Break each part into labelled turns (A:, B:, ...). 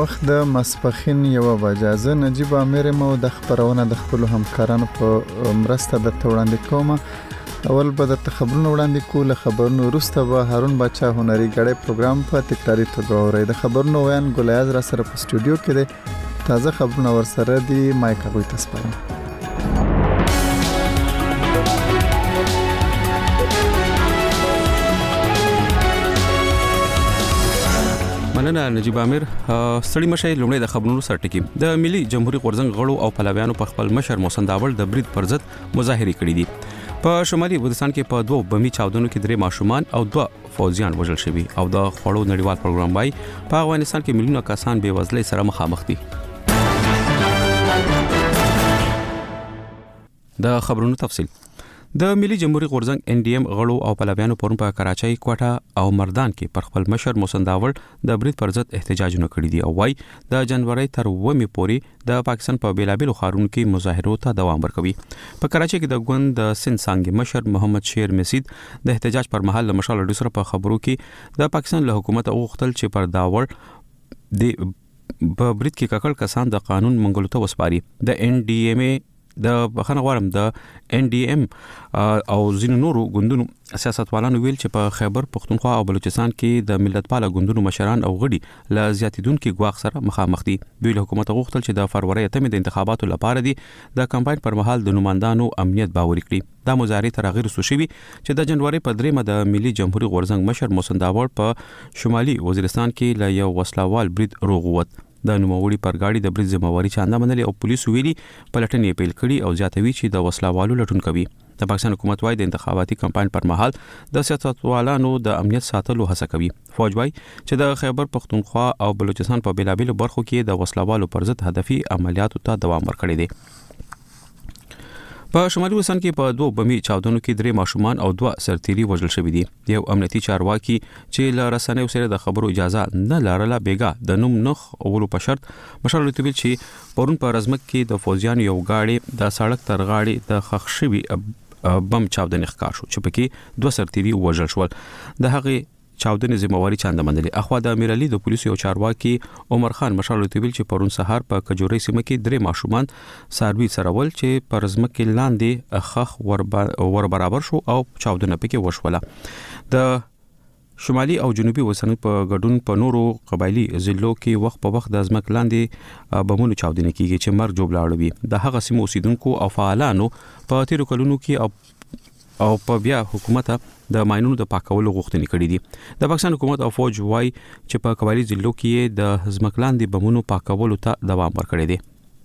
A: وخت د ماسپښین 1 بجه. زه نجیب امیر مو د خبرونه د خپل همکارانو په مرسته د وړاندې کوم. اول به د خبرونو وړاندې کوله، خبرونو وروسته به هارون بچا هنري غړې پروګرام په تکراری توګه اوري. د خبرونو ویان ګلیاز را سره په استودیو کې دی. تازه خبرونه ورسره دي، مایک هغوی ته سپارم.
B: مننه نجیب امیر. ستړي مشه لومړی د خبرونو سره ټکی. د ملي جمهوریت غورځنګ غړو او پلویانو په خپل مشر محسن داول د برید پر ضد مظاهره کړې دي. په شمالي وزیرستان کې په 2 بمي چاودنو کې 3 ماشومان او 2 فوجیان وژل شوي او د خوړو نړیوال پروګرام وايي په افغانستان کې ملیونه کسان بې وزلۍ سره مخامخ دي. د خبرونو تفصیل. د ملي جمهوریت غورځنګ NDM غړو او پلویانو پرون په کراچۍ، کوټه او مردان کې پر خپل مشر محسن داول د برید پر ضد احتجاجونه کړي دي او وايي د جنوري تر 9 پورې د پاکستان په بیلابل خارونو کې مظاهرو ته دوام ورکوي. په کراچۍ کې د ګوند د سنسانګ مشر محمد شیر مسید د احتجاج پر مهال مشال ډیسر په خبرو کې د پاکستان له حکومت غوښتل چې پر داول د برید کې ککړ کسان د قانون منګولو ته وسپاري. د NDMA د بخښنه غواړم د NDM او ځینو نورو ګوندونو سیاستوالانو ویل چې په خیبر پختونخوا او بلوچستان کې د ملتپاله ګوندونو مشران او غړي له زیاتیدونکو ګواښ سره مخامخ دي. دوی له حکومت غوښتل چې د فروری 8 د انتخاباتو لپاره دي د کمپاین پر مهال د نوماندانو امنیت باوري کړي. دا مظاهره تر هغه وروسته شوې چې د جنوري په 3 د ملي جمهوریت غورځنګ مشر محسن داول په شمالي وزیرستان کې له یو وسلوال برید روغوت. د نوموړي پر گاډي د برید ذمہواری چاندا منلې او پولیسو ویلي پلټنې پیل کړي او زیاتوي چې د وسلوالو لټون کوي. د پاکستان حکومت وايي د انتخاباتي کمپاین پر مهال د سیاستوالانو د امنیت ساتلو هڅه کوي. فوج وايي چې د خیبر پختونخوا او بلوچستان په بیلابل برخو کې د وسلوالو پر ضد هدفي عملیاتو ته دوام ورکړي دي. په شمالي وزیرستان کې په 2 بمي چاودنو کې 3 ماشومان او 2 سرتیري وژل شوي دي. یو امنیتي چارواکي چې له رسنیو سره د خبرو اجازه نه لرله بیګا د نوم نخ اولو په شرط مشر لټویل چې پرون په رزمک کې د فوجیانو یو گاډي د سړک تر غاړې د خښ شوي بم چاودنې ښکار شو چې پکې 2 سرتیري وژل شول. د هغه چاودنې ذمہواری چاندا منلې. اخوا د امیر علي د پولیسو یو چارواکي عمر خان مشال لټویل چې پرون سهار په کجوري سیمه کې 3 ماشومان ساروي سرول چې پر رزمک لاندې خخ ور برابر شو او چاودنه پکې وشوله. د شمالي او جنوبي وسنۍ په ګډون په نورو قبایلی ضلعو کې وخت په وخت د ازمک لاندې بمونو چاودنه کیږي چې مرګ جوړ لاړوي. د هغه سیمو اوسیدونکو او فعالانو په تیرو کلونو کې او په بیا حکومت د ماینونو د پاکولو غوښتنې کړې دي. د پاکستان حکومت او فوج وايي چې په قبایلی ضلعو کې د ځمکلاندې بمونو پاکولو ته دوام ورکړی دی.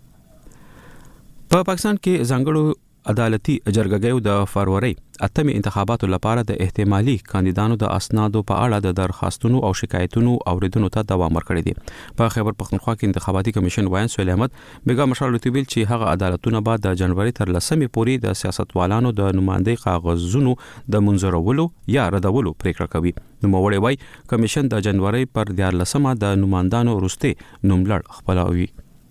B: په پاکستان کې ځانګړو عدالتي جرګګیو د فروری 8 انتخاباتو لپاره د احتمالي کاندیدانو د اسنادو په اړه د درخواستونو او شکایتونو اوریدنو ته دوام ورکړی دی. په خیبر پختونخوا کې انتخاباتي کمیشن وایي سهیل احمد بیګا مشال لطیفیل چې هغه عدالتونه بعد د جنوري تر 10 پورې د سیاستوالانو د نمائندګۍ کاغذونو د منظورولو یا ردولو پریکړه کوي. نوموړی وایي کمیشن د جنوري پر 14 د نمائندانو وروسته نوملړ خپلوي.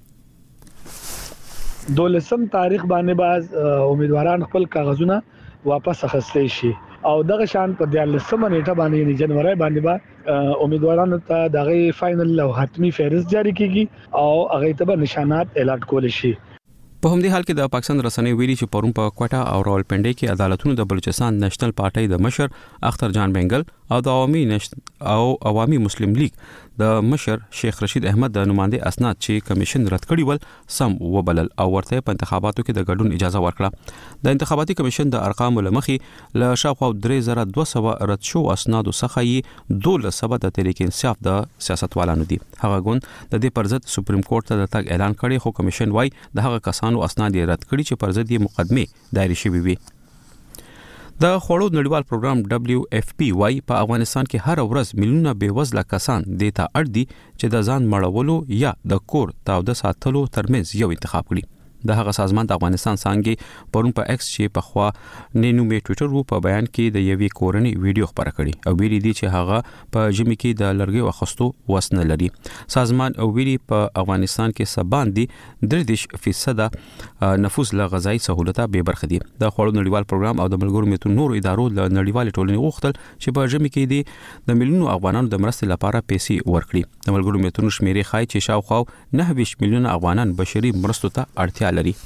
C: 12 تاریخ باندې باز امیدواران خپل کاغذونه واپس اخیستلی شي او دغه شان په 14 نیټه باندې جنوري باندې با امیدوارانو ته دغه فائنل او حتمی فهرست جاری کیږي او هغه ته نشانات اعلان کول شي.
B: په همدې حال کې د پاکستان رسنۍ ویلي چې پرون په کوټه او راولپنډي کې عدالتونو د بلوچستان نېشنل پارټي د مشر اختر جان بنگل او د عوامي مسلم لیگ د مشر شیخ رشید احمد د نمائندې اسناد چې کمیشن رد کړي ول سم وبلل او ورته په انتخاباتو کې د ګډون اجازه ورکړه. د انتخاباتي کمیشن د ارقام لمخي له شاوخوا 3200 رد شو اسنادو څخه یې 1200 د تحریک انصاف د سیاستوالانو دي. هغه ګوند د دې پر ضد سپریم کورټ ته د تګ اعلان کړي خو کمیشن وايي د هغه کسانو اسناد یې رد کړي چې پر ضد یې مقدمه دایره شوې وي. د خوړو نړیوال پروګرام WFP وايي په افغانستان کې هر ورځ میلیونه بیوزله کسان د ته اړ دي چې د ځان مړولو یا د کور تاوده ساتلو ترمنځ یو انتخاب کړي. د هغه سازمان د افغانستان څنګه پرون په ایکس چې په خوا نینو می ټوئیټر په بیان کې د یوې کورنۍ ویډیو خبره کړې او ویلي دي چې هغه په جمی کې د لرګي واخستو وسنه لري. سازمان او ویلي په افغانستان کې سباندي 33% نفوس له غذایی سہولته به برخه دي. د خوړو نړیوال پروګرام او د ملګرو ملتونو نورو ادارو له نړیوال ټولنې غوښتل چې په جمی کې دي د ملیونو افغانانو د مرستې لپاره پیسې ورکړي. د ملګرو ملتونو شمیرې ښایي چې شاوخوا 9 میلیونه افغانان بشري مرستو ته اړتیا لري.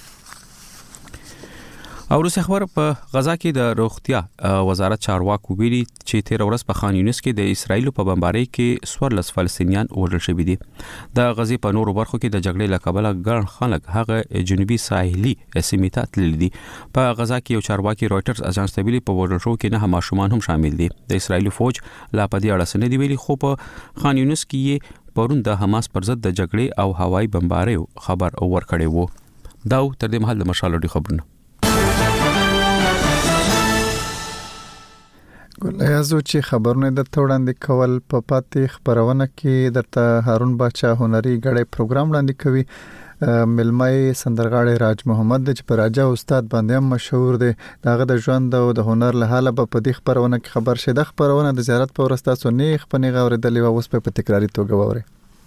B: او روسي خبر په غزا کې د روغتیا وزارت چارواکو ویلي چې 13 ورځ په خان یونس کې د اسرایل په بمبارۍ کې 14 فلسطینیان وژل شوي دي. د غزې په نورو برخو کې د جګړې له کبله ګڼ خلک هغه جنوبي ساحلي سیمې ته تللي دي. په غزا کې یو چارواکي رويټرز اژانس ته ویلي په وژل شو کې 9 ماشومان هم شامل دي. د اسرایل فوج لا په دې اړه څه نه دی ویلي، خو په خان یونس کې پرون د حماس پر ضد د جګړې او هوایي بمبارۍ خبر ورکړی وو. دا تر دې مهال د مشال خبرونه
A: ګلایازو چې خبرونه د توړاندې کول په پاتې خبرونه کې درته هارون باچا هنري غړې پروګرام وړاندې کوي. ملمای سندرغاړي راج محمد چې پر راجا استاد باندې هم مشهور دی. داغه د ژوند او د هنر له حاله په دې خبرونه کې خبر شه. د خبرونه د زیارت په ورسته سو نه خپنی غوړېدلې او اوس په تکراری توګه ووري.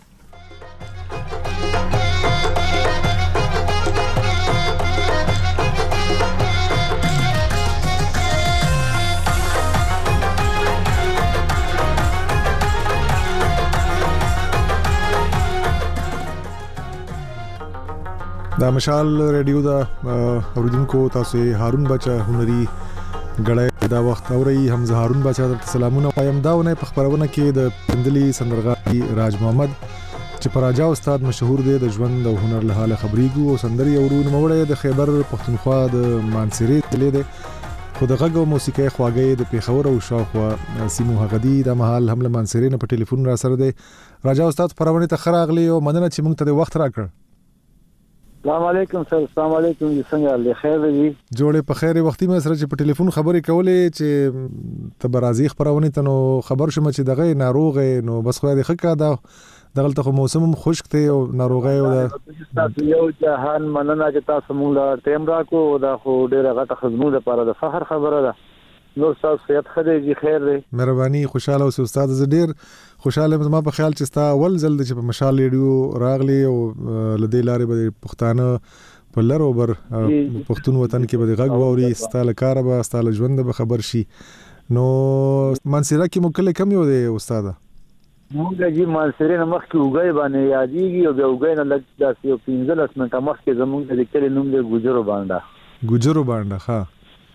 D: دا مشال ریډیو دا اوریدونکو تاسو هارون بچا هنري غړې دا وخت اوري حمزه هارون بچا د سلامونه وایم. داونه په خبرونه کې د پندلي سندرغاړي راج محمد چې پراجا استاد مشهور دی د ژوند او هنر له حاله خبريګو او سندري اورون موړې د خیبر پښتونخوا د مانسيري تلې ده. خو د غږ او موسیقي خواږه د پیښور او شاوخوا سیمو هغدي د محل حمله مانسيري نه په ټلیفون را سره دی. راجا استاد پرونه ته خراغلی او مننه چې موږ ته وخت راکړ.
E: السلام علیکم سر. السلام علیکم. څنګه الله خیر دی؟
D: جوړې په خیر وختي مې سره چې په ټلیفون خبرې کولې چې ته برازي خبرونه ته نو خبر شوم چې دغه ناروغه نو بس خو دې خکا دا دغلته خو موسم خشک ته او ناروغه او
E: تاسو یو جهان مننه چې تاسو موږ له ټیم راکو دا خو ډیره غټه خدمت لپاره د فخر خبره ده. نو تاسو صحت خدای خیر دی.
D: مهرباني. خوشاله اوسې استاد. زه ډیر خوشاله ما په خیال چې ستا اول ځل چې په مشال ریډیو راغلی او لدی لارې به پښتانه په لر او بر پښتون وطن کې به غږ ووري ستاله کار به ستاله ژوند به خبر شي. نو منصیره کې مکله کم یو دی استاد؟
E: موږ چې منصیره نه مخ کې وګای باندې یادېږي او بیا وګای نه لږ داسې یو 15 منټه مخ کې زموږ د کلی نوم دی ګوجرو باندې.
D: ها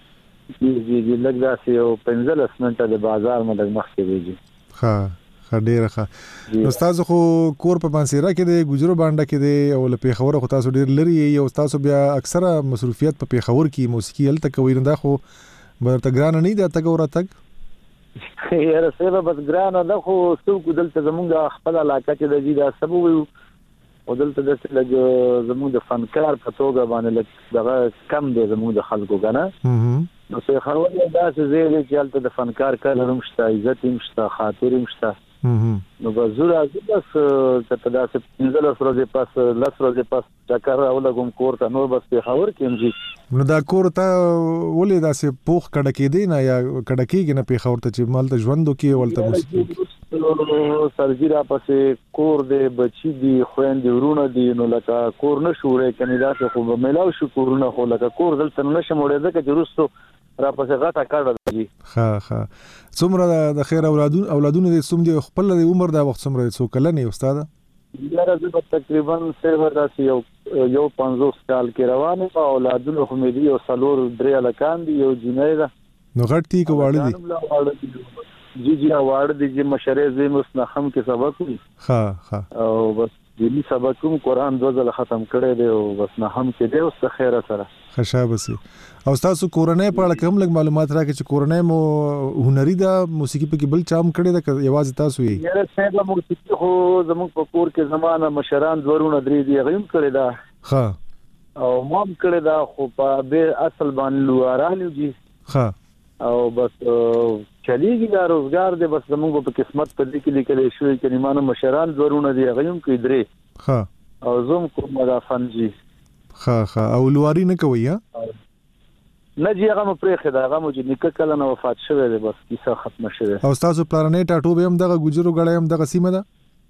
E: جی لږ داسې یو 15 منټه د بازار مده مخ کې دی.
D: ها ډیره ښه. نو تاسو خو کور په منصیره کې دی ګوجرو باندې کې دی او له پیښور خو تاسو ډیر لري او تاسو بیا اکثره مصروفیت په پیښور کې موسیقي هلته کوي. نه دا خو برته ګران نه دی تګ ورته
E: یاره سبا بس ګران ده خو څوک دلته زمونږ خپل علاقه چې د دې د سبب او دلته د زمونږ د فنکار په توګه باندې لږ دغه کم دی زمونږ د خلکو کنه. نو څه خبره ده چې زه چې هلته د فنکار کار هم شته، عزت هم شته، خاطر هم شته. نو بزرا بس ته داسې 15 ورځې پس 10 ورځې پس چکر راولګم کور ته. نو بس په خبر کې هم
D: نو دا کور ته ولې داسې پوخ کډه کې دی نه یا کډه کېږي نه په خبر ته چې مال ته ژوندو کې ولته
E: موسیقي سرجیرا پسې کور دی، بچی دی، خويندې ورونه دي. نو لکه کور نه شوړې کني دا خو ملاو شو کورونه خو لکه کور دلته نشه موړې ده چې روسو را پسې غټه کړه دی.
D: ها څومره د خیر اولادونه دې څوم دي خپل د عمر دا وخت څومره څو کلنې استاد؟
E: یاره زه تقریبا سیور داسې یو 50 سال کې روانه او اولادونه خو مې دي او څلور درې الکان دي یو جنۍ ده.
D: نو غټ تی کو واړه دي؟
E: جی واړه دي چې مشرې زې مستنخم کې سبق وي. ها او بس دې سبق کوم قرآن 2 ځله ختم کړی دی او بس نه هم کې دی او څه خیره سره
D: خشابسي. او تاسو کورنۍ په اړه کوم لږ معلومات راکړئ چې کورنۍ مو هنري ده موسیقي په کې بل چام کړی ده یوازې تاسو یې؟
E: یاره څنګه موسیقي خو زموږ په کور کې زمانه مشران ورونه درې دی غیم کړی ده. ها او مام کړی ده خو په به اصل باندې لوارالو جی. ها او بس چلیږي دا روزګار دی بس زموږ په قسمت په دې کې لیکل شوی چې نیمانه مشران ورونه دی غیم کې درې. ها او زم کوم دا فنجي.
D: ها او لواری نه کوي ها
E: نه جی هغه پرېخه دا هغه چې نیکه کله نو وفات شوه دی بس کیسه ختمه شوه.
D: او تاسو پلانې ټاټو به هم دغه ګجرو غړې هم دغه سیمه ده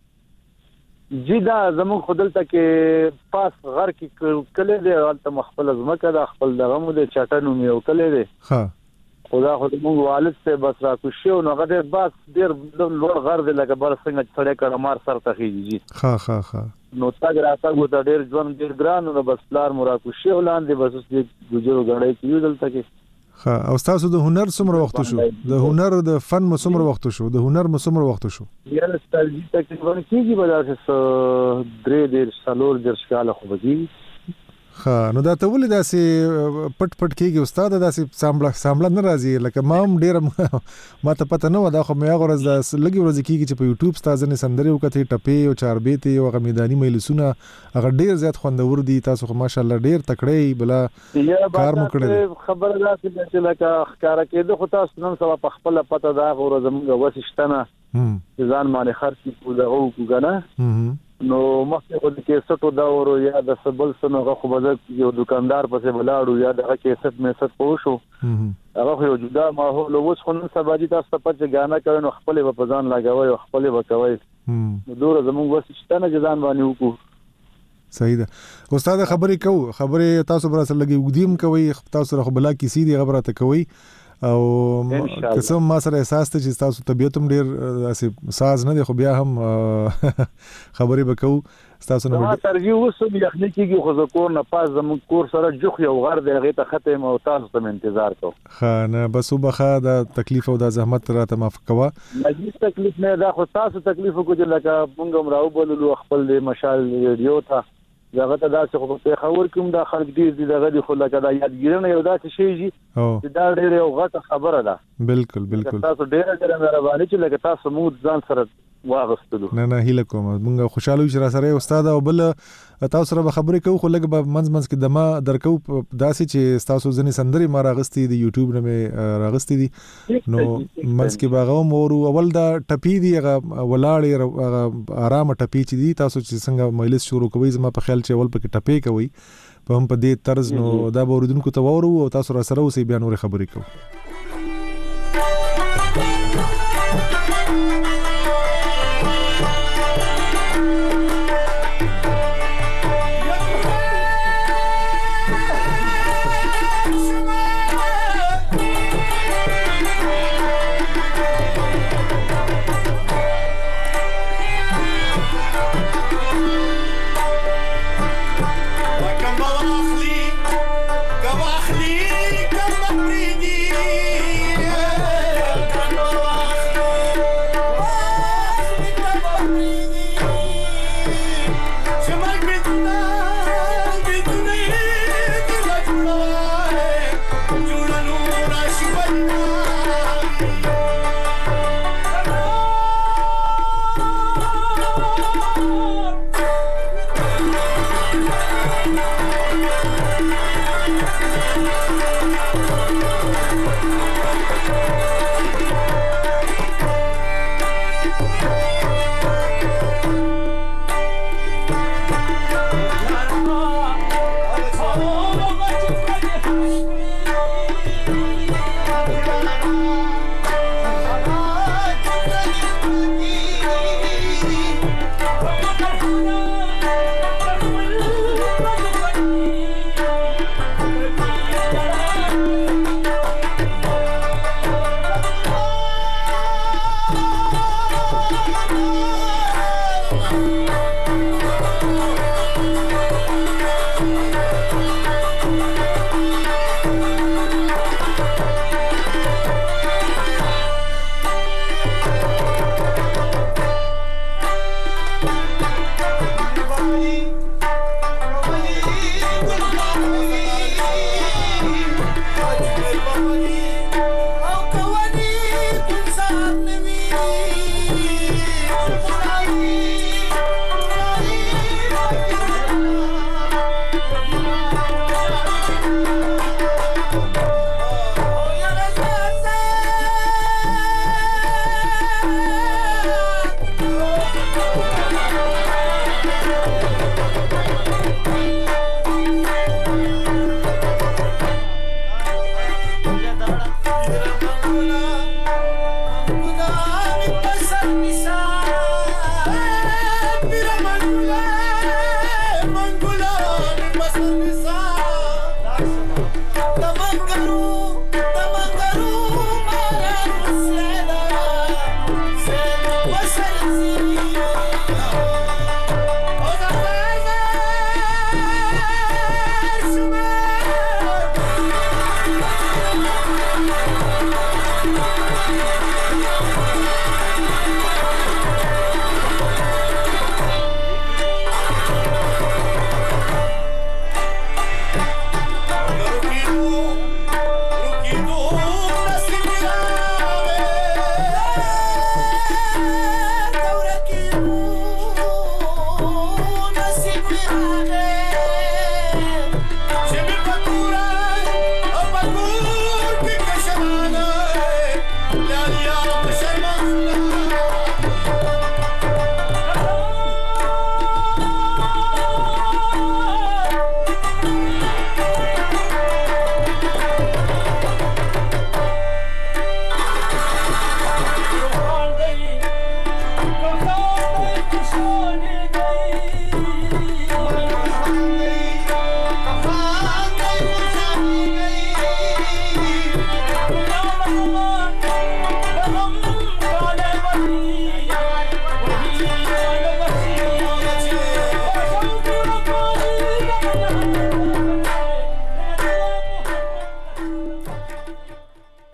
E: جی دا زموږ خدلته کې پاس غر کې کله دی البته مخبل زمکه دا خپل دغه مو د چټنو میو کله دی
D: ها
E: خدا خو موږ والد ته بس را کو شو نو غده باس ډیر لوړ غر دی لکه بل څنګه څړې کړه مار سر ته خيږي.
D: ها
E: نو تاګ راته غو ته ډیر ځوان ډیر ګران نو بس لار مرا کو شو لاندې بس د ګجرو غړې کې دلته کې.
D: ها او تاسو د هنر څومره وخت شو د هنر د فن مو څومره وخت شو د هنر مو څومره وخت شو
E: یا ستاسو تقریبا کېږي بداسه درې ډیر سالور درشکاله خو بږي.
D: ها نو دا ته ولې داسې پټ کېږي استاد داسې سامبل نه راځي لکه ما هم ډیر ما ته پته نه و دا خو مې هغه ورځ د لګي ورځ کېږي چې په یوټیوب ستاسو نه سندري وکړي ټپې او چاربېتي او هغه میداني مېلسونه هغه ډیر زیات خوندور دي تاسو خو ماشاءالله ډیر تکړه بلا کار مو کړی
E: خبره راځي چې لکه ښکارا کېده خو تاسو نن سبا په خپل پته دا غوړه زموږ وسشتنه ځان باندې خرڅ کو دا او کنه نو مخکې خو د کیسټو دا ورو یا د سبل سنو خو بده یو دکاندار پسې بلاړو یا د کیسټ میسټ پوښو هغه خو یو جدا ماحول اوس خو نن سبا دي تاسو په چې غانا کوي نو خپل په ځان لګوي او خپل وکوي نو دوره زموږ وسشتنه ځان باندې وکړو.
D: صحیح ده استاد خبرې تاسو پر اصل لګي وګدیم کوي تاسو خو بلا کیسې دی خبره ته کوي او قسم ما سره احساس ته چې تاسو طبيعت هم ډیر اسې ساز نه دی خو بیا هم خبرې وکاو تاسو نه
E: ترجیح وسو یخنی کیږي خو زکور نه پاس زموږ کور سره جوخ یو غر دی هغه ته ختم او تاسو ته انتظار کو.
D: خانه بس وبخا دا تکلیف او دا زحمت راته معاف کوا
E: مجلس تکلیف نه دا خو تاسو تکلیف کو چې لکه مونږ راو بولو خپل د مشال ریډیو ته دغه ته دا څه په خبر کوم دا خلک ډیر دغه خو لکه دا یادګیرنه یو دا څه شي چې دا ډیر یو غټه خبره ده.
D: بالکل
E: تاسو ډیر مهرباني چې لکه تاسو مو ځان سره واغستلو.
D: نه هیله کوم مونږ خوشاله یو چې را سره استاد او بل تاسو سره خبرې کوو خو لګ به منځ کې دما درکو داسې چې تاسو ځنې سندري ما راغستې دی یوټیوب نه مې راغستې دي نو منځ کې باغو مورو اول دا ټپی دی ولاړې آرام ټپی چې دي تاسو چې څنګه مجلس شروع کوي زما په خیال چې اول پکې ټپی کوي په هم په دې طرز نو دا به اوریدونکو ته وورو او تاسو را سره اوسې بیا نور خبرې کوو.
F: كم أخلي كم أخلي كم أفريدي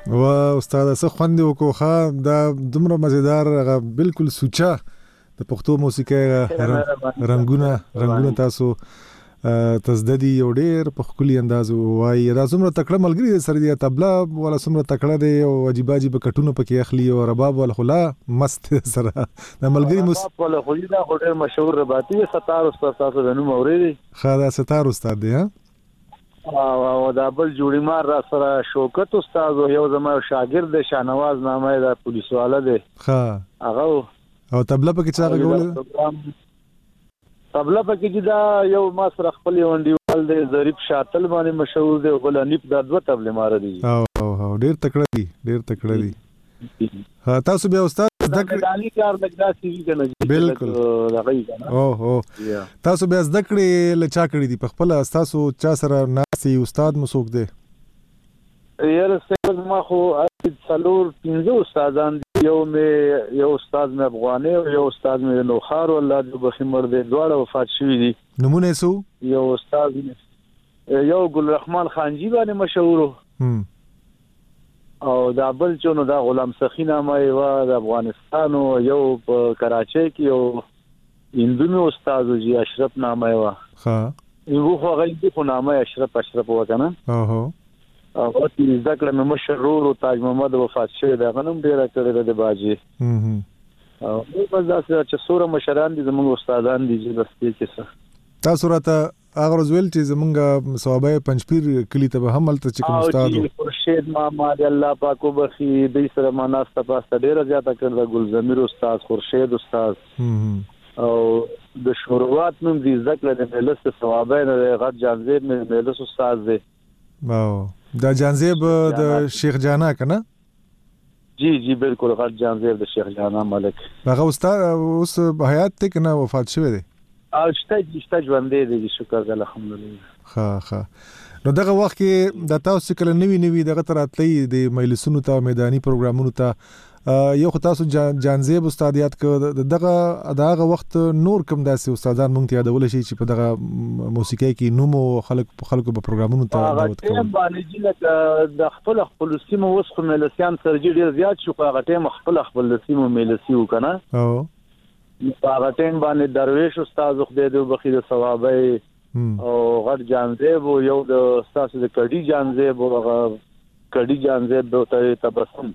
D: وا استاد څه خوند وکړو دا دومره مزیدار بالکل سوچا د پښتو موسیقي رنگونه تاسو تزددي یو ډېر په خولي انداز وایي دا څومره تکړه ملګری سره دی طبلا ولا څومره تکړه دی او عجیب عجیب کټونه پکې اخلي او رباب ولا خلا مست سره د ملګری
E: ولا خولي دا ډېر مشهور رباطي ستار استاد تاسو د نوم اورېدي
D: خدا ستار استاد دی
E: او دا بل جوړی مار را سره شوکت استاد یو زما شاګرد شاهنواز نامه دا پولیس والا دی
D: ها
E: هغه
D: او طبله پکې چا غول
E: طبله پکې دا یو ما سره خپل وندیوال دی ظریف شاتل باندې مشهور دی بل انیپ دا دوه طبله مار دي
D: او ډیر تکړه دي ها تاسو بیا استاد
E: دالي کار لګدا سی وی کنه
D: بالکل او تاسو بیا ذکرې لچا کړی دي په خپل تاسو چا سره ناسي استاد مسوک دی
E: یاره څنګه ما خو څلور 15 استادان یو استاد مې افغاني او یو استاد مې نوخار الله دې بخمر دې دواړه وفات شوي دي
D: نمونه سو
E: یو استاد یو ګل رحمان خانجی باندې مشهور او دا بل چونو دا غلام سخی نامه و د افغانستان یو په کراچۍ کې یو هندونو استاد جی اشرف نامه و
D: ها
E: یو خو غلی خو نامه اشرف وکنه او چې ذکر مې مشرور او تاج محمد وفات شوی دا غنم ډیر کړی د باجی او په ځاسه چې سوره مشران دي زموږ استادان دي چې بس کې
D: تاسو راته اگر زویل چې زمونږه صحابه پنځپیر کلی ته هم ملته چې کوم استاد
E: خورشید ماما دی الله پاک وبخي د سره مناسته پاسته ډیر زیاته کړل ګلزمیر استاد خورشید استاد او د شروعات نوم دي ذکر د ملس ثوابین غټ جانزیب ملس استاد دی
D: واو دا جانزیب د شیخ جانا کنه
E: جی بالکل غټ جانزیب د شیخ جانا ملک
D: هغه استاد اوس حیات ته کنه وفات شوی دی
E: او شته ژوندې دي شکر الحمدلله
D: ها نو دغه وخت کې د تاسو کله نوی دغه تراتلې د مجلسونو ته میداني پروګرامونو ته یو خو تاسو جانزیب استادیات ک دغه وخت نور کوم داسې استادان مونږ ته یادول شي چې په دغه موسیقي کې نومو خلکو په پروګرامونو ته دعوت کوي
E: باندې چې لکه د خپل سیمو وسخه ملسیان سرجی ډیر زیات شو هغه ټیم خپل سیمو ملسی وکنه
D: او
E: هغه ټیم باندې درویش استاد خدای دې بخیر ثوابه او غټ جانزیب یو د استاد د کډی جانزیب او کډی جانزیب د تبسم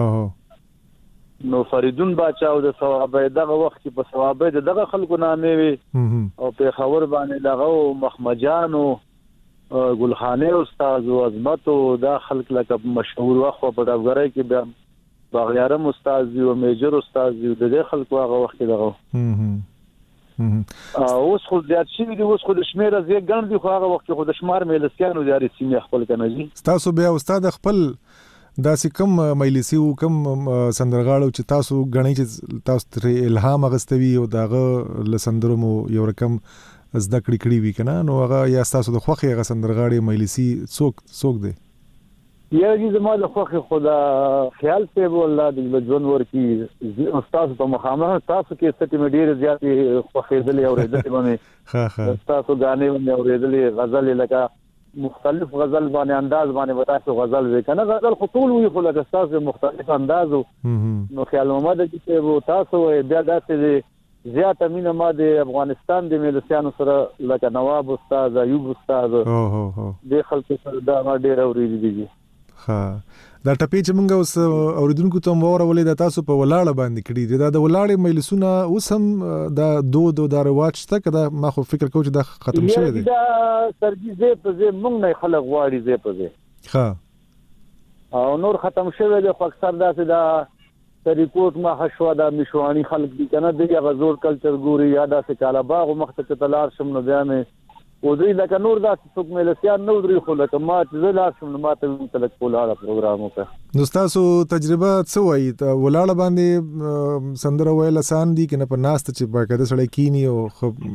E: نو فریدون باچاو د ثوابه دغه وخت کې په ثوابه دغه خلکو نامې وي او په خبر باندې دغه مخمجان او ګلخانه استاد او عظمت او دا خلک لکه مشهور وخت په ډبګرای کې بیا باغیارم استاد دی او میجر استاد دی د خلکو هغه وخت دغه اوس خو زیات شي دی اوس خو د شمیره زی ګڼ دی خو هغه وخت خو د شمار ملسیانو د رسمي خپل کنه جی
D: تاسو بیا استاد خپل داسې کم مجلسی او کم سندرغاړو چې تاسو غنی چې تاسو تر الهام غستوي او داغه لسندرمو یو رقم زده کړی وی کنه نو هغه یا تاسو د خوخي غ سندرغاړي مجلسی څوک دی
E: یا دې زما له خوخي خدا خیال ته والله د ژوند ورکی استاد په مخامخ تاسو کې ستې مډیر زیات خوخي دلې اورېدلې باندې تاسو غانې باندې اورېدلې غزل لکه مختلف غزل باندې انداز باندې وتاسو غزل وکنه غزل خطول وي خو لکه تاسو مختلف اندازو نو خیال محمد چې تاسو بیا داسې زیات امینه ما د افغانستان د ملسیانو سره لکه نواب استاد ایوب استاد د خلکو سره دا ما ډیر اورېدلې دي
D: ها دا ټپی چې مونږ اوس اوریدونکو ته مورولې د تاسو په ولاړه باندې کړی دا د ولاړې مجلسونه اوس هم دا دود او د رواج ته کدا ما خو فکر کوم چې دا ختم شوی دی
E: دا سرګي زه مونږ نه خلک غواړي زه په
D: ها
E: او نور ختم شوی دی خو اکثر داسې دا ریپورت ما حشوا دا مشوانی خلک دي کنه د غزور کلچر ګوري یا داسې کاله باغ مخته تلار شم نو بیا مې ودري لکه نور داسې څوک ملسیان نو دري خو لکه ما چې زه لار شم نو ما ته تلک کولاړه پروګرام وکړ
D: نو تاسو تجربه څه وایي ولاړه باندې سندره ویل آسان دي کنه په ناست چې باقاعده سړی کینی او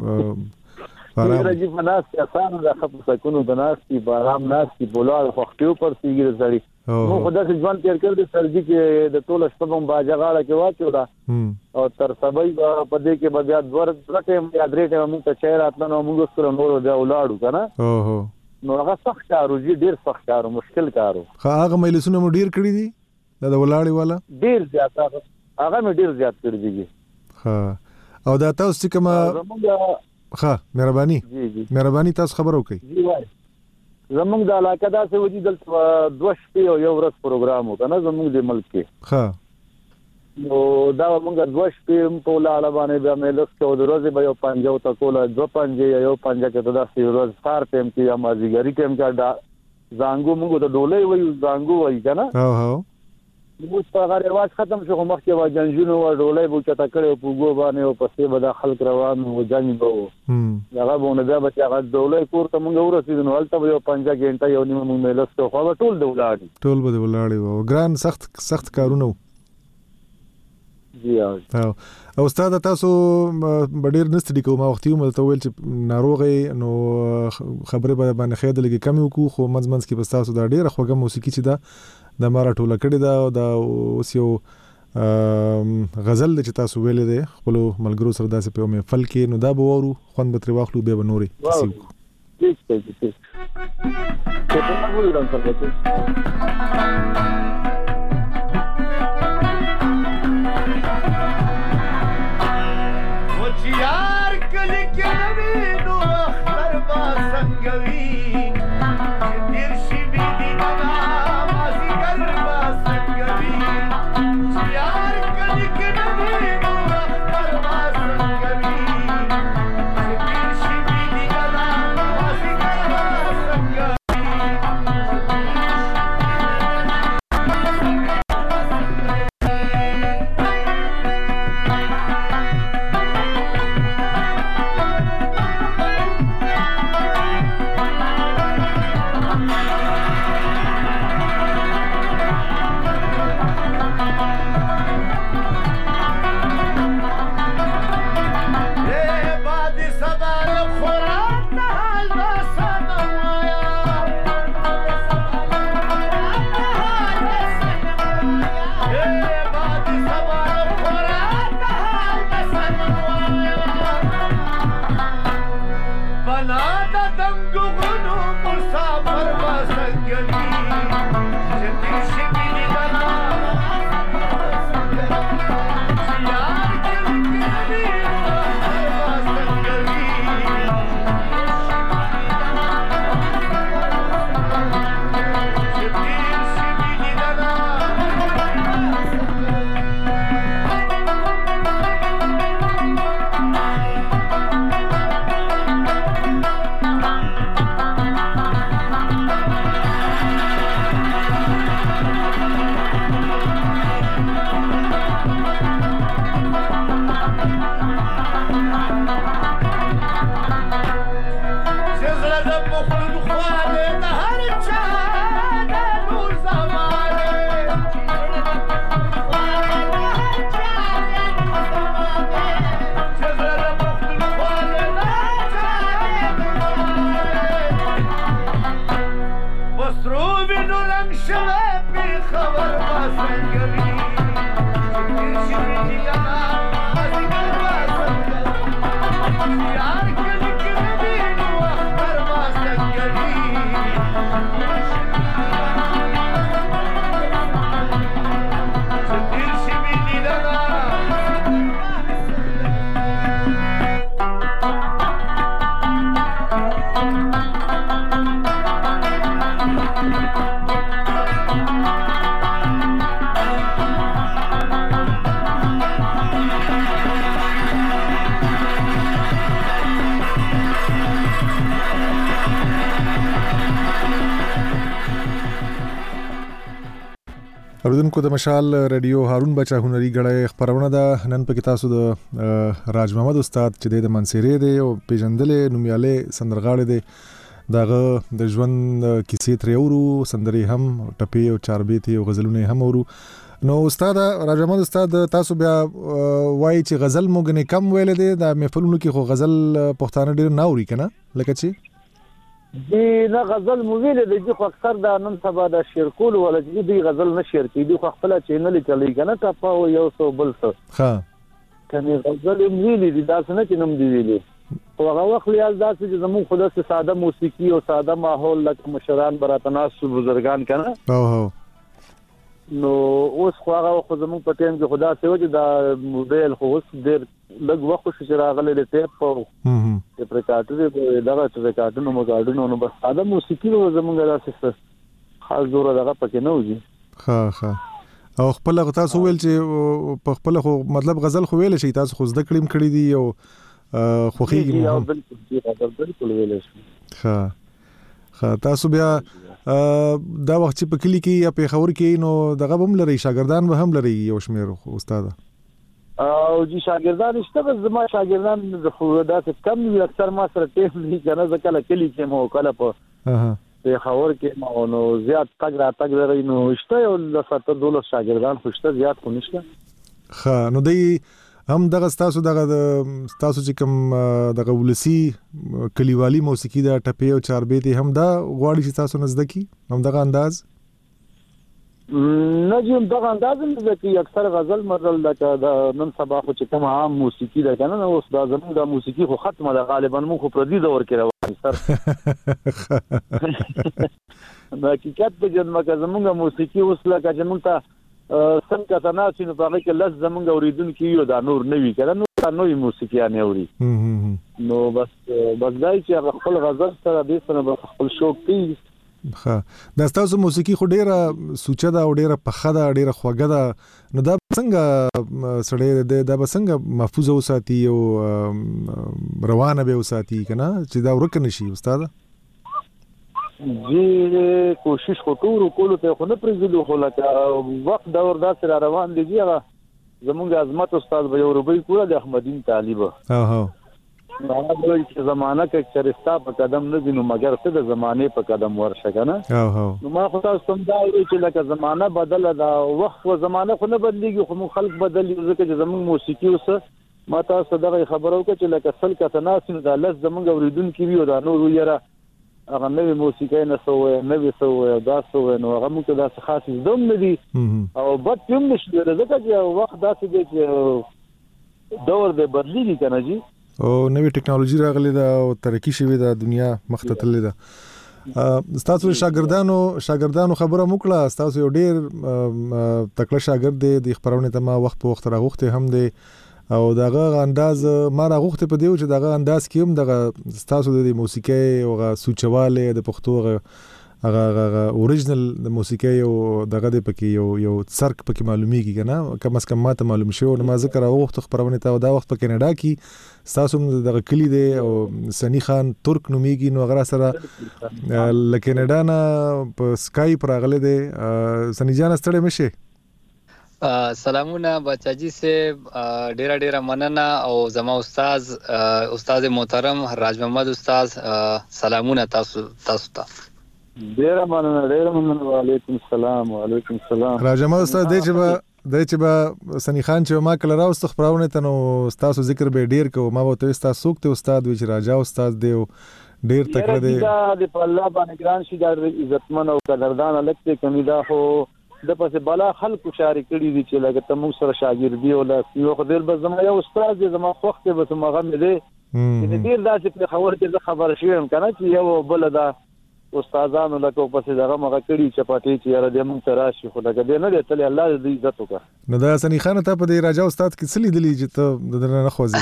E: راځي په ناس کې آسان ده خپ سکونو د ناس کې بارام ناس کې بولاړ وختیو پر سیګر زړی نو خدای څخه ځوان تیر کړ د سرجی کې د ټول شپږم باجغاړه کې واچو دا او تر سبای په دې کې بیا دور ټیم یا درې ټیم موږ ته چیر اتنه نو موږ سره نور دا ولاړو کنه نو هغه سخت کارو ډیر سخت کارو مشکل کارو.
D: هغه مجلسونه مو ډیر کړی دي د ولاړی والا
E: ډیر زیات هغه مې ډیر زیات کړی دي.
D: ها او دا تاسو کوم ها مهرباني تاسو خبر وکړئ.
E: جی وای زمونږ د علاقه دا څه ودی دلته 2 شپې او یو ورځ پروګرام وکنه زمونږ د ملک کې.
D: ها
E: نو دا موږ 2 شپې په لاله باندې بیا مې لږ 14 ورځې به یو پنځه او تکوله 2 پنځه یو پنځه کې ته دا ورځ سار ټیم کې یا مازیګری ټیم کې دا زانګو موږ د ډولې وایو زانګو وایي کنه.
D: ها
E: موږ په هغه رواج ختم شو مخکې وا جنجونو و ډولې بو چتا کړو په ګو باندې او پسې به د خلک روان و جنګ وو. هغه بونه بیا به هغه ډولې کور ته موږ ورسېدو نو هلته یو 5 غنټه یو نیمه موږ ملسته خو ټول د ولاړ وو
D: ګران سخت کارونه.
E: جی
D: او استاد تاسو ډیر نستړي کوم وختي مو ته ویل چې ناروغي نو خبره باندې خېد لګي کم وکړو خو منځ کې بس تاسو دا ډیر خوږه موسیقي چې دا د مارا ټوله کړی دا دا اوس یو غزل چې تاسو ویلې ده خپل ملګرو سره داسې په محفل کې نو دا به ورو خوند به تر واخلو به نوري
E: ٹھیک
F: یار کلی کې نوی نو اختر با څنګه دیر شي بي دي دا مازی ګر با څنګه یار کلی کې نوی نو اختر با څنګه دیر شي بي دي دا مازی ګر با څنګه
D: اوریدونکو د مشال رادیو هارون بچا هنري غړې خبرونه ده نن په تاسو د راج محمد استاد چې د منصيري دی او پیژندلې نومیاله سندرغاړي دی دغه د ژوند کیسې تریورو سندري هم ټپي او چاربيتي او غزلونه هم ورو نو استاد راج محمد استاد تاسو بیا وایي چې غزل موږ کم ویل دي د محفلونو کې خو غزل پښتانه ډیر ناوري کنه لکه چې
E: دی نه غزل موویل دی خو اکثر دا نن سبا د شعر کول ولا دی غزل نه شعر کی دی خو خپل چینل چلی کنه ټاپا او یو سو بل څه
D: ها
E: کنه غزل موویل دی دا څنګه چې نوم دی ویلي هغه وخت یاد داسې چې زموږ خدای سره ساده موسیقي او ساده ماحول لکه مشران براتناس بزرګان کنه نو اوس خو هغه خو زموږ په ټیم کې خدا سره چې دا موبایل خو اوس ډېر لږ وخت شي راغلی د ټیپ په پرکاټو دغه ټریکاټونو مګاډونو نو بس ساده موسیقي زموږ داسې خاص زور دغه پکې نه وږي
D: ها او خپل تاسو ویل چې په خپل خو مطلب غزل خو ویل شي تاسو خو زده کړم کړی دی او خوخیږي
E: بالکل ویل شي
D: ها تاسو بیا دا وخت چې په کلی کې یا په خبر کې نو دغه هم لري شاګردان به هم لري یو شمیر استاد
E: او جی شاګردان شته بس زما شاګردان خو داسې کم وي اکثر ما سره ټیم نه کنه ځکه کلی کې مو کله په خبر کې نو زیات تګ را تګ لري نو شته یو لفته 12 شاګردان خوشته زیات خو نشته
D: ها نو دی هم دغه تاسو چې کوم دغه ولسی کلیوالي موسیقي دا ټپې او چاربېتي هم دا غواړي چې تاسو نزد کی هم دغه انداز
E: نجم دغه انداز نه کی اکثر غزل مزل دا نن سبا خو چې کوم عام موسیقي ده کنه اوس دا زموږ د موسیقي خو ختمه ده غالبا مو خو پردي دور کې روان سر دا حقیقت د جنمه زموږ موسیقي اوس لکه چې موږ ته څنګه تناسب په هغه کې لږ زمونږ اوریدونکو یو دا نور نوي کړه نو نوې موسیقي نه اوري نو بس دای چې خپل غزل سره د سره خپل شوق کوي
D: ها دا تاسو موسیقي خو ډیره سوچه ده او ډیره پخه ده ډیره خوږه ده نو دا څنګه سړی دا څنګه محفوظ اوساتي او روانه به اوساتي کنه چې دا ورک نشي استاد
E: جی کوشش خطور کولو ته خو نه پرېږدو خو لکه وخت دور داسې را روان دی هغه زمونږ عظمت استاد به یو روبۍ کوله د احمدین طالب
D: هغه
E: وایي چې زمانہ کې چرستا په قدم نه دي نو مګر څه د زمانه په قدم ورشه کنه نو ما خو تاسو څنګه دا وایي چې لکه زمانہ بدله دا وخت او زمانہ خو نه بدلېږي خو خلک بدلي ځکه چې زمونږ موسیقي اوس ما تاسو دغه خبرو کې چې لکه سل کته ناس دا لږ زمونږ اوریدونکو وي دا نور یره هغه نوې موسیقي نه سوې نوې سوې دا سوې نو هغه موږ دا خاص زوم نه دي او بد هم نشي ځکه چې وخت داسې دی چې دور د بدلیږي کنه جی
D: او نوې ټکنالوژي راغلي دا او ترقی شوی دا دنیا مختتلې ده تاسو شاګردانو خبره موکړه تاسو یو ډیر تکړه شاګرد دی د خبرونه ته ما وخت په وخت راغوخته هم دی او دغه انداز ما راغوخته په دیو چې دغه انداز کې هم دغه تاسو د موسیقي او سوچواله د پښتو هغه اوریجنل د موسیقي او دغه د پکې یو سرک پکې معلومیږي کنه کم از کم ماته معلوم شو نو ما ذکر وخت خبرونه ته دا وخت په کینیډا کې تاسو دغه کلی دی او سنی خان ترک نومیږي نو غره سره لکینیډا نه په سکایپ راغله دی سنی جان ستړي مشه
G: سلامونه بچاجي سے ډیره مننه او زما استاد محترم راج محمد استاد سلامونه تاسو ته
E: ډیره مننه وعلیکم السلام
D: راج محمد استاد د چې با سنی خان چې ما کله راوست خبرونه ته نو تاسو ذکر به ډیر کو ما وته تاسو سوکته استاد وی چې راجا استاد دی ډیر تکړه دی
E: د په الله باندې ګران شي د عزتمن او قدردان الکته کمی دا خو د پسې بالا خلکو شاري کړی دي چې لکه ته موږ سره شاګردي او لا یو خدای به زما یو استاد دی زما وخت به مغه مې دی چې ډیر داسې په خبر شوم کنه چې یو بل دا استادانو لکه په څه دغه مغه کړی چې پاتې چې یاره د موږ سره شي خو لکه دې نه دی تل الله دې عزت وکړه
D: نو دا سنی خان ته په دې راجا استاد کې څه لیدلی چې ته دنه نه خوځي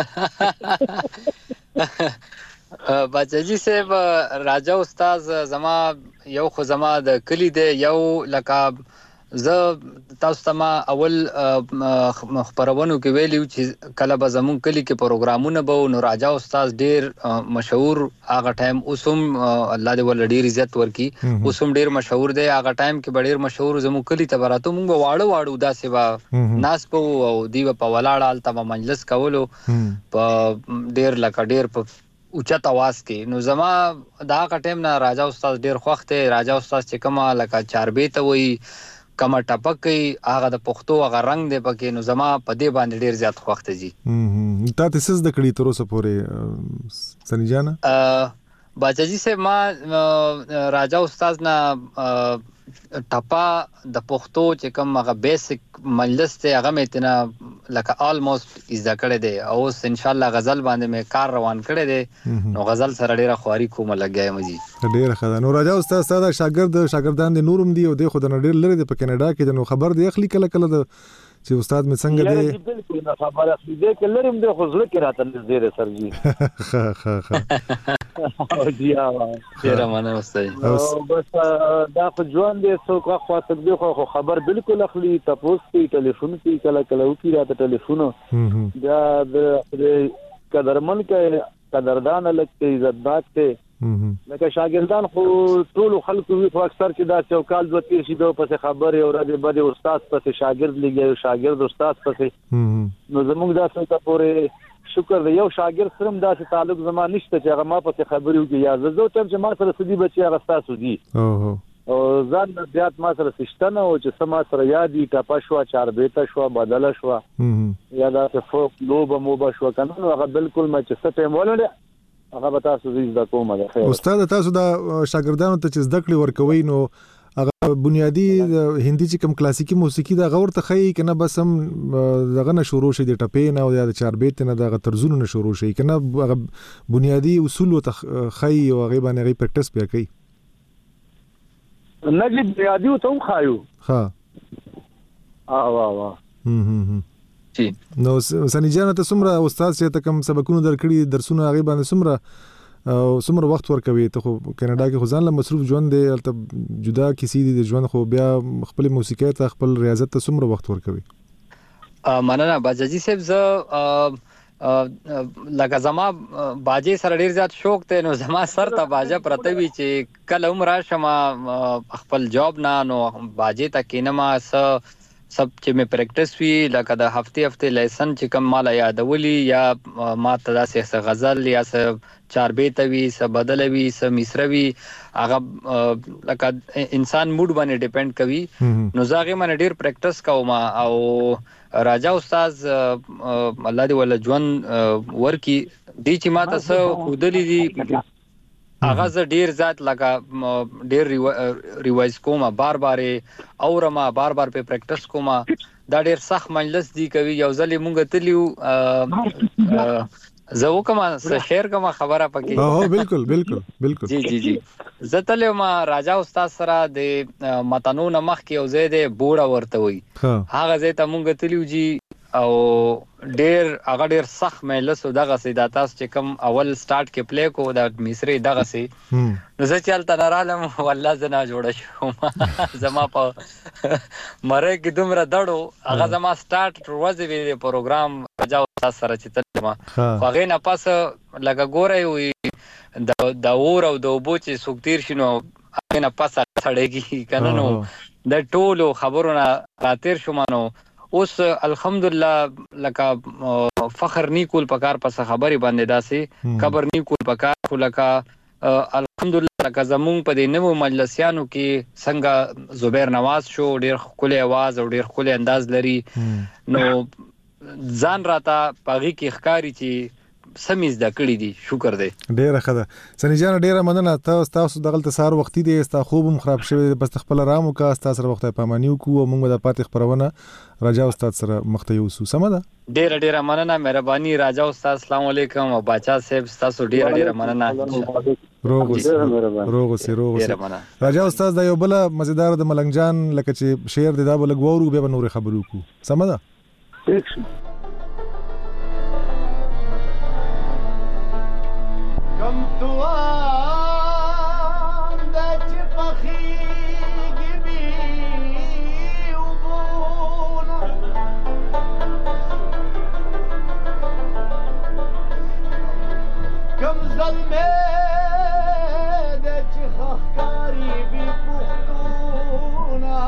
G: بچاجي صاحب راجا استاد زما د کلی دی یو لکه زه تاسو ته ما اول خبرونو کې ویلیو چې کله به زمون کلی کې پروګرامونه به نو راجا استاد ډیر مشهور هغه ټایم اوسم الله دې ول ډیر عزت ورکي اوسم ډیر مشهور دی هغه ټایم کې ډیر مشهور زمون کلی ته براتو مونږ واړو داسې وا ناس په او دیو په ولاړ الته مجلس کولو په ډیر په اوچت आवाज کې نو زما دا ټایم نه راجا استاد ډیر خوخته راجا استاد چې کما لکه چاربې ته وای کما ټپکې هغه د پښتو هغه رنگ دی پکې نو زما په دې باندې ډیر زیات خوخته جی
D: تاسو څه د کړی تر اوسه پورې سنی جان
G: باچاجي سے ما راجا استاد نه ټپا د پښتو چې کوم هغه بیسیک مجلس ته هغه مې تنه لکه almost زده کړی دی او اوس ان شاء الله غزل باندې مې کار روان کړی دی نو غزل سره ډیره خواري کوم لګیایم جی
D: ډیره ښه ده. نو راجا استاد ساده شاګردان د نورم دی او د خود نه ډیر لري د په کینیډا کې نو خبر دی اخلي کله د چې استاد مې څنګه دی
E: بالکل نه خبره اخلي دی چې لرم د خو زړه کې راته زیره سر جی او جی
G: ډیره مننه استاد
E: بس دا خو ژوند دی څوک خو ته خو خبر بالکل اخلي تاسو کې ټلیفون کې کله وکي راته ټلیفون دا د قدرمن کې قدردان لکه عزت بات ته لکه شاګردان خو ټول خلکو وی خو اکثر چې دا چوکال وتی شي د پس خبره او د بده استاد پس شاګرد لګي شاګرد استاد پس نو زموږ دا څه ته پورې شکر دی یو شاګرد سره دا تعلق زما نشته چې هغه ما پس خبرې وکي یا زه ته چې ما سره سدي بچي هغه تاسو دي او ځان زیات ما سره سشتنه او چې سما سره یادي ټاپا شو چار بیت شو بدل شو یا دا فوق لوب موبا شو کنه هغه بالکل ما چې څه ټیم ولله هغه به تاسو زیاده کومه ده خیر
D: استاد تاسو دا شاګردانو ته چې زده کړې ورکوي نو هغه بنیادی هندي چې کوم کلاسیکی موسیقي دا غور ته خی کنه بس هم دغه نه شروع شي د ټپې نه او د چار بیت نه دغه طرزونو نه شروع شي کنه هغه بنیادی اصول ته خی او هغه باندې غي پریکټس بیا کوي
E: نجد بنیادی ته خایو
D: ها
E: وا
D: نو سنی جان ته څومره استاد چې ته کوم سبقونه درکړي درسونه هغه باندې څومره وخت ورکوي ته خو کینیډا کې خو ځان له مصروف ژوند دی البته جدا کسی دی ژوند خو بیا خپل موسیقي ته خپل ریاضت ته څومره وخت ورکوي
G: مننه باجاجي صاحب ز لکه زما باجه سره ډیر زیات شوق ته نو زما سر ته باجه پرته وی چې کله عمر شمه خپل جاب نه نو باجه ته کینما سب چې مې پریکټس وی لکه د هفته لیسن چې کم مال یادولي یا ما تداسه غزل یا چار بیت وی س بدل وی س مصروي هغه لکه انسان موډ باندې ډیپند کوي نو زاغه من ډیر پریکټس کوم او راجا استاد الله دې ول ژوند ورکی دي چې ما تاسو خودلی دي هغه ز ډیر ذات لگا ډیر ریوایز کوم بار اورما بار په پریکټس کوم دا ډیر سخت مجلس دی کوي یو ځلې مونږ تلیو زه وکم شهر کوم خبره پکې
D: بالکل
G: جی زتلې ما راجا استاد سره د متنو نمخ کې او زید بوړه ورته وي هغه زه ته مونږ تلیو جی او هغه ډیر سخت مجلس دغه سي د تاسو چې کوم اول سٹارټ کې پلی کو د مصری دغه سي نو زه چلته نارالم والله زنا جوړ شوم زما په مره کې دومره دړو هغه زما سٹارټ ورځ وی پروګرام راجا استاد سره چې تلم هغه نه پاس لګه ګورې وي د اور او د وبو چې سوکتیر شنو هغه نه پاس سړېږي کنه نو د ټولو خبرونه راتیر شومانو اوس الحمدلله لکه فخر نیکول پکار پس خبري باندې داسي خبر نیکول پکار خو لکه الحمدلله لکه زمون په دې نوو مجلسیانو کې څنګه زبیر نواز شو ډیر خولي आवाज او ډیر خولي انداز لري نو ځان راته پاغي کې ښکاری چې سمیز د کړی دي شکر دی
D: ډیره ښه ده سنی جان ډیره مننه تاسو دغه سار وختي دی تاسو خوب خراب شوی بس خپل رامو کا تاسو سره وخت پامانیو کو موږ د پاتې خبرونه راجا استاد سره مخته یو سم ده
G: ډیره مننه مهرباني راجا استاد السلام علیکم او باچا صاحب تاسو ډیره مننه
D: روغ سي راجا استاد دا یو بل مزیدار د ملنګ جان لکه چې شعر د دا بل غوورو به نور خبرو کو سم ده
F: کم توان د چې پخېږي بي اوبونه کم ظلمې د چې ښکاري بي پښتونه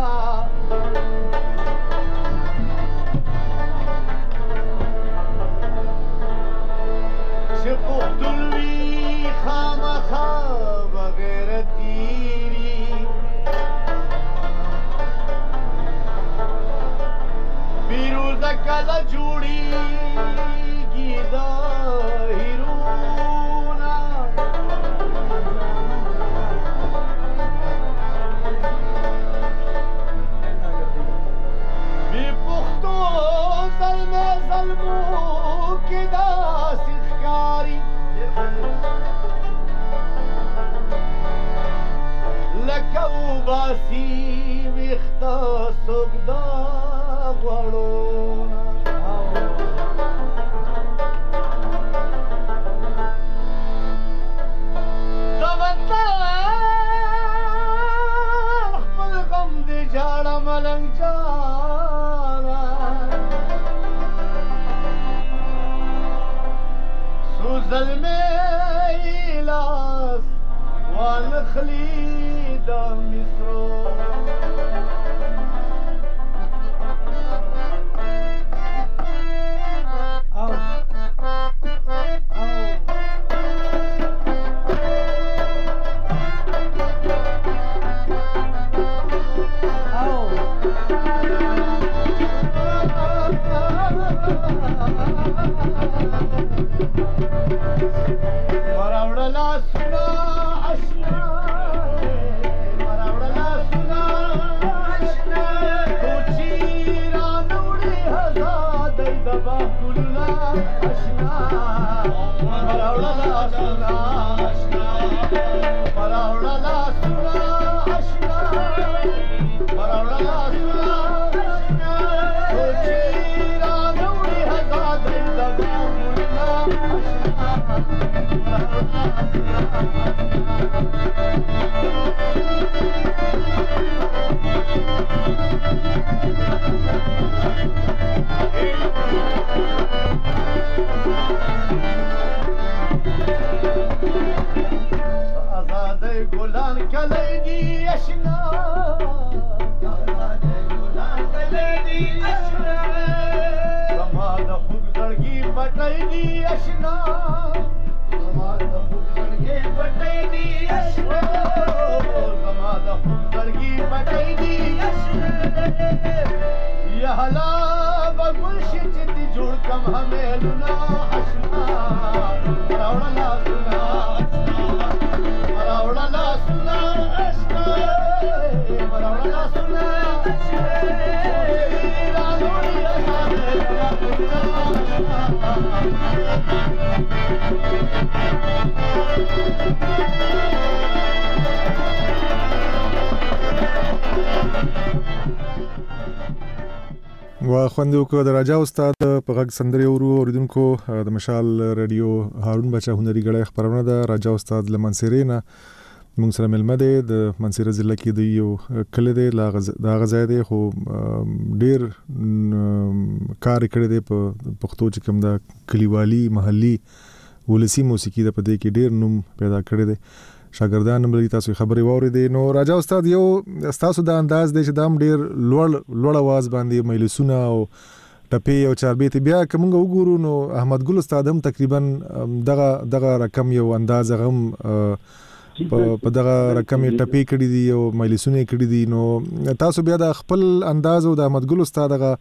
F: چې پښتون خامخا بغیر تیری پیروزه کله جوړیږي دا هیرونا بی پښتو زلمه ویخته سوګدا غواړو دا وطن خپل غم دې جاړه ملنګ جانا سو ظلمه لاس والخلي دا مصرو
D: خوندو کو د راجا استاد په غږ سندري ورو اوریدونکو د مشال رادیو هارون بچا هنري غړي خبرونه د راجا استاد لمنسيرینا موږ سره ملمه ده د منصيره ضلع کې دی یو کله دی دا غزا دی خو ډیر کار کړی دی په پښتو چې کوم د کلیوالي محلي ولسی موسیقي د پدې کې ډیر نوم پیدا کړی دی شاګردان هم تاسو خبري واوري نو راجا استاد یو تاسو د انداز دی چې دام ډیر لوړ आवाज باندې مجلسونه او ټپي او چاربيت بیا کوم وګورو نو احمد ګل استاد هم تقریبا دغه رقم یو انداز غم په دغه رقم ټپي کړی دی او مجلسونه کړی دی نو تاسو بیا د خپل انداز او د احمد ګل استاد دغه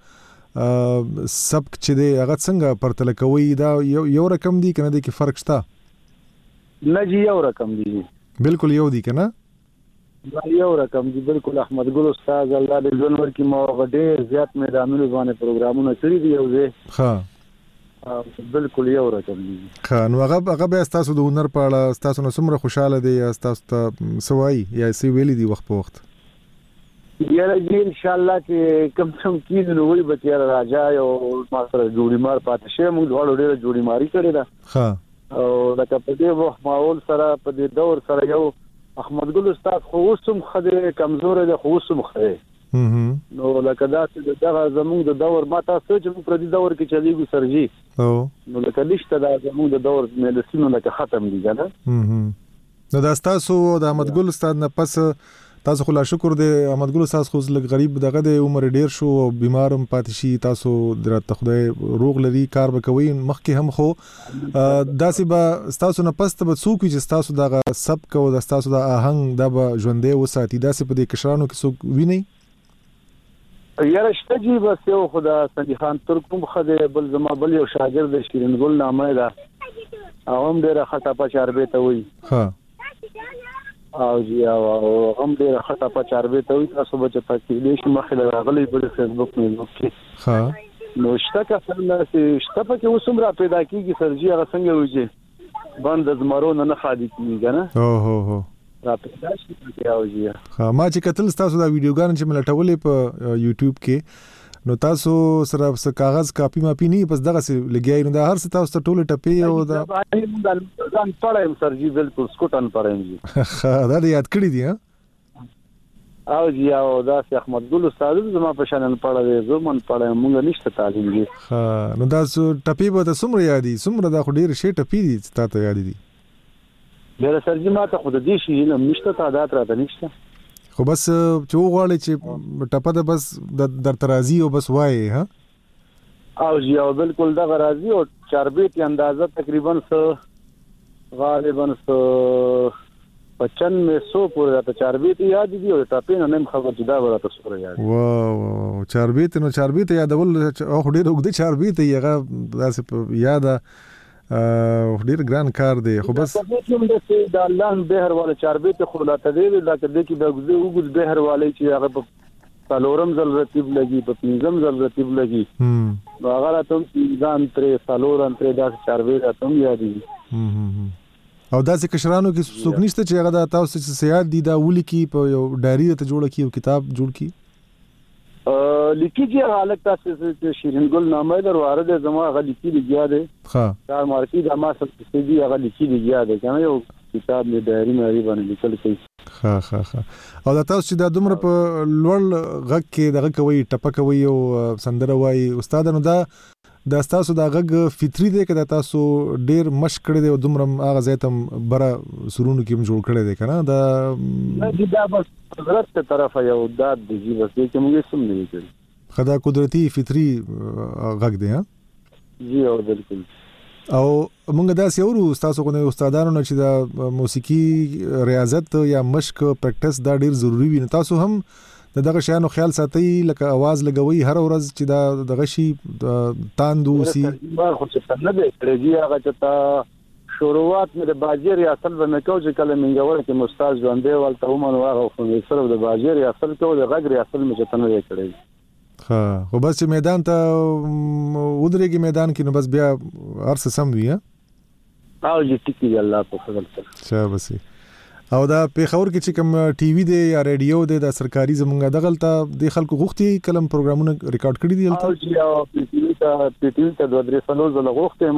D: سبک چې دی هغه څنګه پرتل کوي دا یو رقم دی کنه دی کې فرق شته
E: نه جی یو رقم دی
D: بالکل یو دی کنه
E: یو رقم دی بالکل احمد ګل استاد الله دې جنور کې مو ډېر زیات میدانونو باندې پروګرامونه کړی دی او زه
D: ها
E: بالکل یو رقم دی
D: ها نو هغه به تاسو د هنر په اړه تاسو نو څومره خوشاله دی تاسو ته سوای یا سی ویلي دی وخت په وخت
E: یاره جی ان شاء الله چې کم کین نو وی به تیر راجا او ما سره جوړی مار پاتې شه موږ ډېر جوړی ماری کړی دا
D: ها
E: او لکه په دې وخت ماحول سره په دې دور سره یو احمد ګل استاد خو اوسم خدای کمزور دی خو اوسم خدای نو لکه دا چې دغه زموږ د دور ما تاسو چې په دې دور کې چلیږي سرجی
D: او
E: نو لکه لښته دا زموږ د دور مدرسینو لکه ختم دي کنه
D: نو دا تاسو د احمد ګل استاد نه پس تاسو خو لا شکر دی احمد ګل استاد خو لږ غریب دغه د عمر ډیر شو او بیمارم پاتې شي تاسو درته خدای روغ لري کار وکوي مخکې هم خو داسې به تاسو نه پست به څوک چې تاسو دغه سبک او تاسو د آهنګ د ژوندې وساتي داسې په دې کشرانو کې څوک ویني
E: یاره شته جی بس یو خدا سنجي خان ترکم خدای بل زما بل یو شاګرد شیرین ګل نامه ده هم ډیره خطا په چاربه ته وي
D: ها
E: او جی او هم ډیره خطا په چاربه ته وي تاسو به چې پاتې دې شي مخې راغلي په فیسبوک کې
D: ها
E: نو شته کسان چې شته په کې اوسم را پیدا کیږي سرجی هغه څنګه وي چې بند زمرو نه خالي کیږي کنه
D: او
E: را پیدا شي او جی
D: ها ما چې کتل تاسو دا ویډیوګان چې ملټولې په یوټیوب کې نو تاسو سره کاغذ کاپی ماپی نه بس دغه څه لګیای نو دا هر څه تاسو ته ټوله ټپې او دا
E: ځان پړایم سر جی بالکل سکوټن پړایم جی
D: دا یاد کړی دی
E: او جی او دا سي احمد ګل استاد زما په شانن پړاوي زمون پړایم مونږ نشته تعلیم دي
D: ها نو دا ټپې به د سمره یادي سمره دا خو ډیر شي ټپې دي تاسو یاد دي
E: ډیر سر جی ما ته خود دې شي نه نشته تعداد راته نشته
D: خو بس چې وغواړي چې ټپه ده بس در ترازی او بس وای ها
E: او جی او بالکل دا غرازی او 4 بیت اندازه تقریبا غالبا 9500 پورې دا 4 بیت یاد دي او ټاپې نه خبر چې دا ورته سره یاد
D: واو 4 بیت نو 4 بیت یادول او ډیر وګد 4 بیت یغه داسې یاد ډیر ګران کار دی خو بس
E: دا الله بهر والا 4 بیت خو لا تدې دا کده کې دا وګد بهر والا چې هغه په سالورم زل رتیب لګي په پنځم زل رتیب لګي هغه ته ځان ترې سالورم ترې دا 4 بیت ته یاد دي
D: او داسې کشرانو کې څوک نشته چې هغه د تاسو څخه سیاد دي دا ولي کې په یو ډایری ته جوړ کی او کتاب جوړ کی
E: لیکي چې حالت تاسو چې شیرین ګل نامه در وارد زما هغه لیکي لګیا دی
D: ها
E: دا مارکی د ما څخه دي هغه لیکي لګیا دی کنه یو کتاب می ډایری مری باندې لیکل کوي
D: ها او دا تاسو چې دا دومره په لوړ غږ کې دغه کوي ټپه کوي او سندره وای استاد نو دا تاسو دا غږ فطری دی که تاسو ډیر مشق کړی دی او دومره هغه ځای ته بره سرونو کې جوړ کړی دی کنه
E: دا بس قدرت طرفه یو داد دی بس چې موږ سم نه کړی
D: خدا قدرتی فطری غږ دی ها
E: جی او بالکل
D: او موږ دا سیورو تاسو کو نه استادانو نه چې دا موسیقي ریاضت یا مشق پریکټس دا ډیر ضروری وي تاسو هم دغه شانو خیال ساتي لکه आवाज لګوي هر ورځ چې دا دغه شي تاندوسی
E: ما خو څه نه دی کړی هغه چې تا شروعات مې د باجر اصل به مکو چې کله منګور کې مستاز ژوندې ولته ومن واغه خو مې صرف د باجر اصل کو د غږ اصل مې ته نه کړی
D: ها خو بس چې میدان ته ودرېږي میدان کې نو بس بیا هر څه سم وي
E: او جی ټیکی الله په فضل سره
D: شاباسي او دا پیښور کې چې کوم ټي وي دی یا رادیو دی دا سرکاري زمونږ دغلطه د خلکو غوښتي کلم پروګرامونه ریکارډ کړی دي
E: او جی او پی ټي وي ته د درې سالو زله غوښته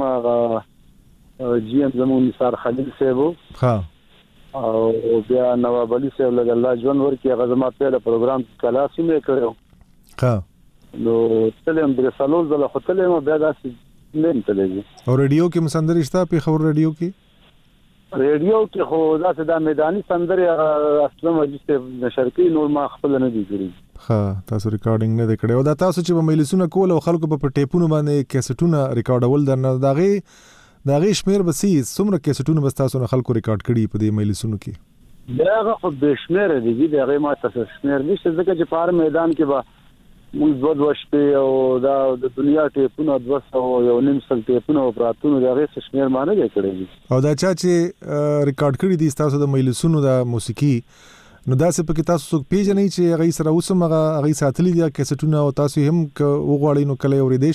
E: ما جی ام زمون نثار خلیل صاحب
D: ها
E: او بیا نواب علي صاحب له الله ژوند ورکی هغه زما په پروګرام کلاسي مې کړو
D: ها
E: نو تلم درې سالو زله خو تلم بیا داسې نه تللی
D: او رادیو کې مسندر شته پیښور رادیو کې
E: ریډیو کې خو داسې د میداني سندرې اصلا مجلس نشر کوي نور ما خپل نه دي کړی
D: ها تاسو ریکارډینګ نه کړی او دا تاسو چې په مجلسونه کول او خلکو په ټیپونو باندې کیسټونه ریکارډول درنه داغه شمیر بسي څومره کیسټونه بس تاسو نه خلکو ریکارډ کړي په دې مجلسونو کې
E: دا خو به شمیر دي دغه ما تاسو شمیر نشته ځکه چې په میدان کې به موږ دوه شپې او دا د دنیا ټیپونه 200 یو نیم سل ټیپونه او پراتونو دغه شمیر معنی دی کړی
D: او دا چې ریکارډ کړی دي تاسو د مجلسونو د موسیقي نو دا څه پکې تاسو څوک پیژنئ چې هغه سره اوسم هغه ساتلی دي کیسټونه او تاسو هم وغواړئ نو کله اورېدې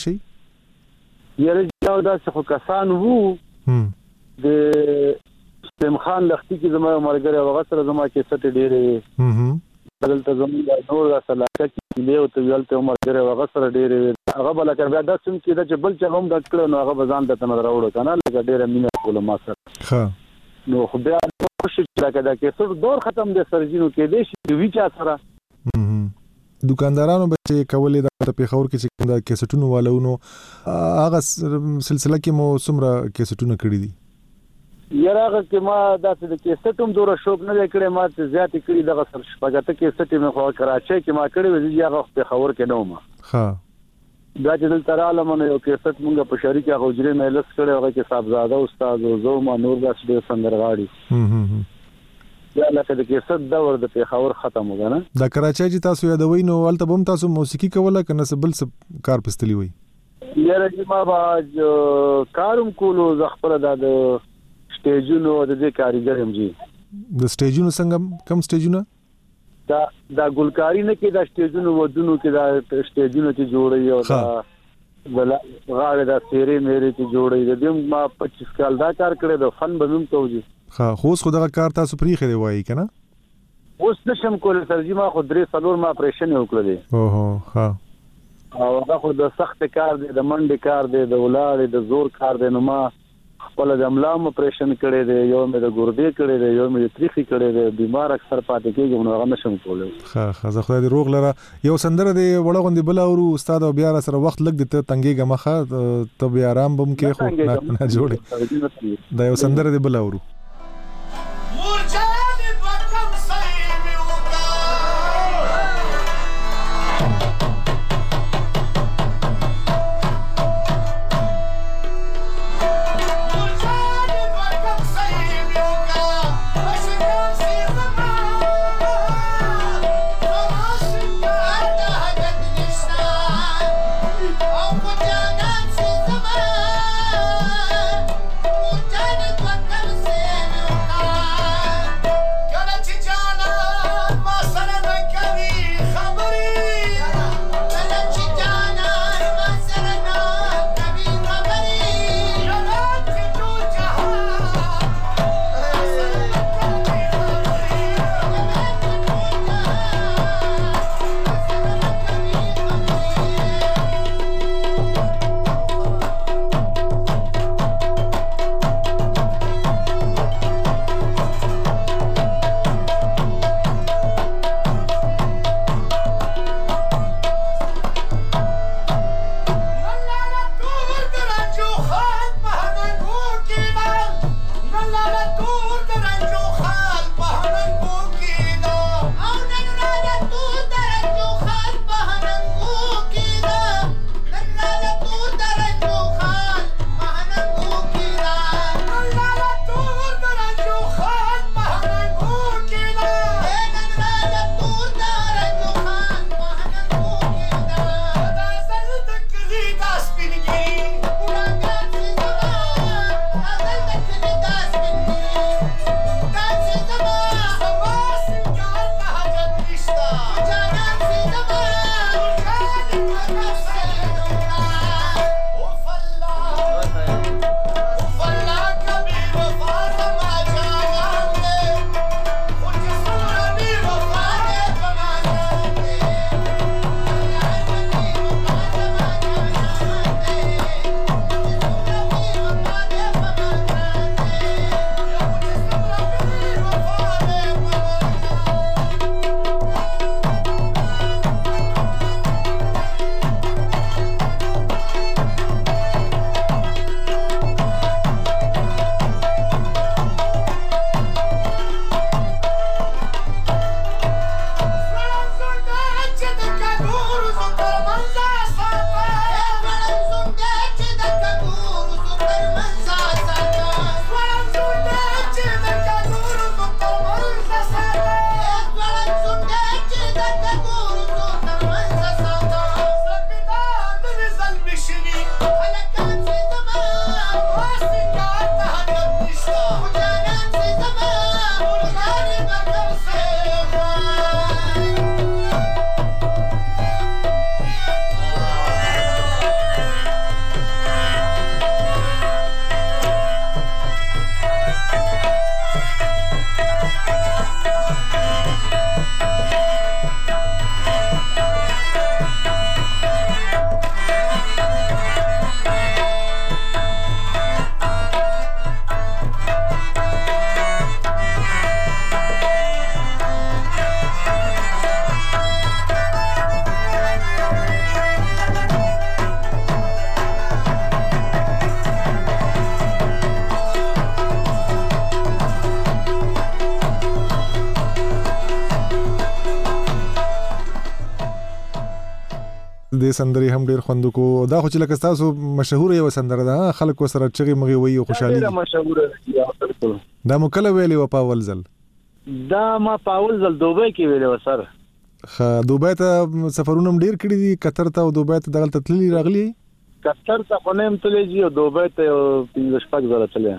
D: شي
E: یاره دا څه کسان وو د سلیم خان لختی کې زما مرګره هغه سره زما کیسټ ډېرې بدلته زموږ نور سلاکه کې له او ته ولته عمر ډېر هغه سره ډېر هغه بل کړ بیا د سم کې د بل چا هم د کړو نو هغه بزان د تنه راوړو کنه لکه ډېر مینه کول ما سره
D: ها
E: نو خو بیا خوشی چې دا کې دور ختم دي سرجینو کې دي چې وی چا سره
D: دکاندارانو به کولې د پیښور کې چې دا کیسټونو والونو هغه سلسله کې مو سمره کیسټونه کړی دي
E: یاره کې ما داسې د کیسټوم دوره شوق نه کړې ما ته زیات کړی دغه سر شپږته کیسټ مې خو کراچۍ کې ما کړی وځي هغه په خبر کې نو ما
D: ها
E: دا چې دلته رااله مونږ یو کیسټ مونږ په شریک هغه حجره مې لس کړی هغه کې صاحبزاده استاد او زو ما نور داس ډېر سندرغاړي یا لکه د کیسټ دا ور د پیښور ختم وګنه
D: دا کراچۍ چې تاسو یادوي نو ولته بم تاسو موسیقي کوله کنه سبل سب کار پستلی وي
E: یاره چې ما باج کاروم کولو زخپره د سټیجونو د دې کاریګر هم جی
D: د سټیجونو څنګه کم سټیجونه
E: دا ګلکاری نه کې دا سټیجونو ودونو کې دا سټیجونو چې جوړي او دا غاړه دا سیری مېری چې جوړي د دې ما 25 کال دا کار کړی د فن بنوم توجي
D: ها خو خو دغه کار تاسو پریخې دی وایي کنه
E: اوس نشم کولای ترجمه خو 3-4 ما اپریشن وکړل دي
D: اوه ها
E: او هغه خو د سخت کار دی د منډي کار دی د ولاړ د زور کار دی نو ما خپل د املام اپریشن کړی دی یو مې د ګردې کړی دی یو مې د تریخي کړی دی بیمار اکثر پاتې کېږم نو هغه نشم کولای
D: ها زه خدای دې روغ لره یو سندره دی وړه غوندې بل اورو استاد او بیا سره وخت لګ دته تنګي غمخه ته بیا آرام بم کې خو نه جوړي دا یو سندره دی بل اورو د سندري هم ډیر خوند کو دا خو چې لکه تاسو مشهور یو سندره ده خلکو سره چغي مغي وي او خوشحالي
E: دا مشهور
D: دا مکله ویلی و پاول زل
E: دا ما پاول زل دوبه کې ویلی و سر
D: خا دوبه ته سفرونه ډیر کړی دي قطر ته او دوبه ته دغه تللی راغلی
E: قطر ته خونم تللی او دوبه ته 15 ځله تللی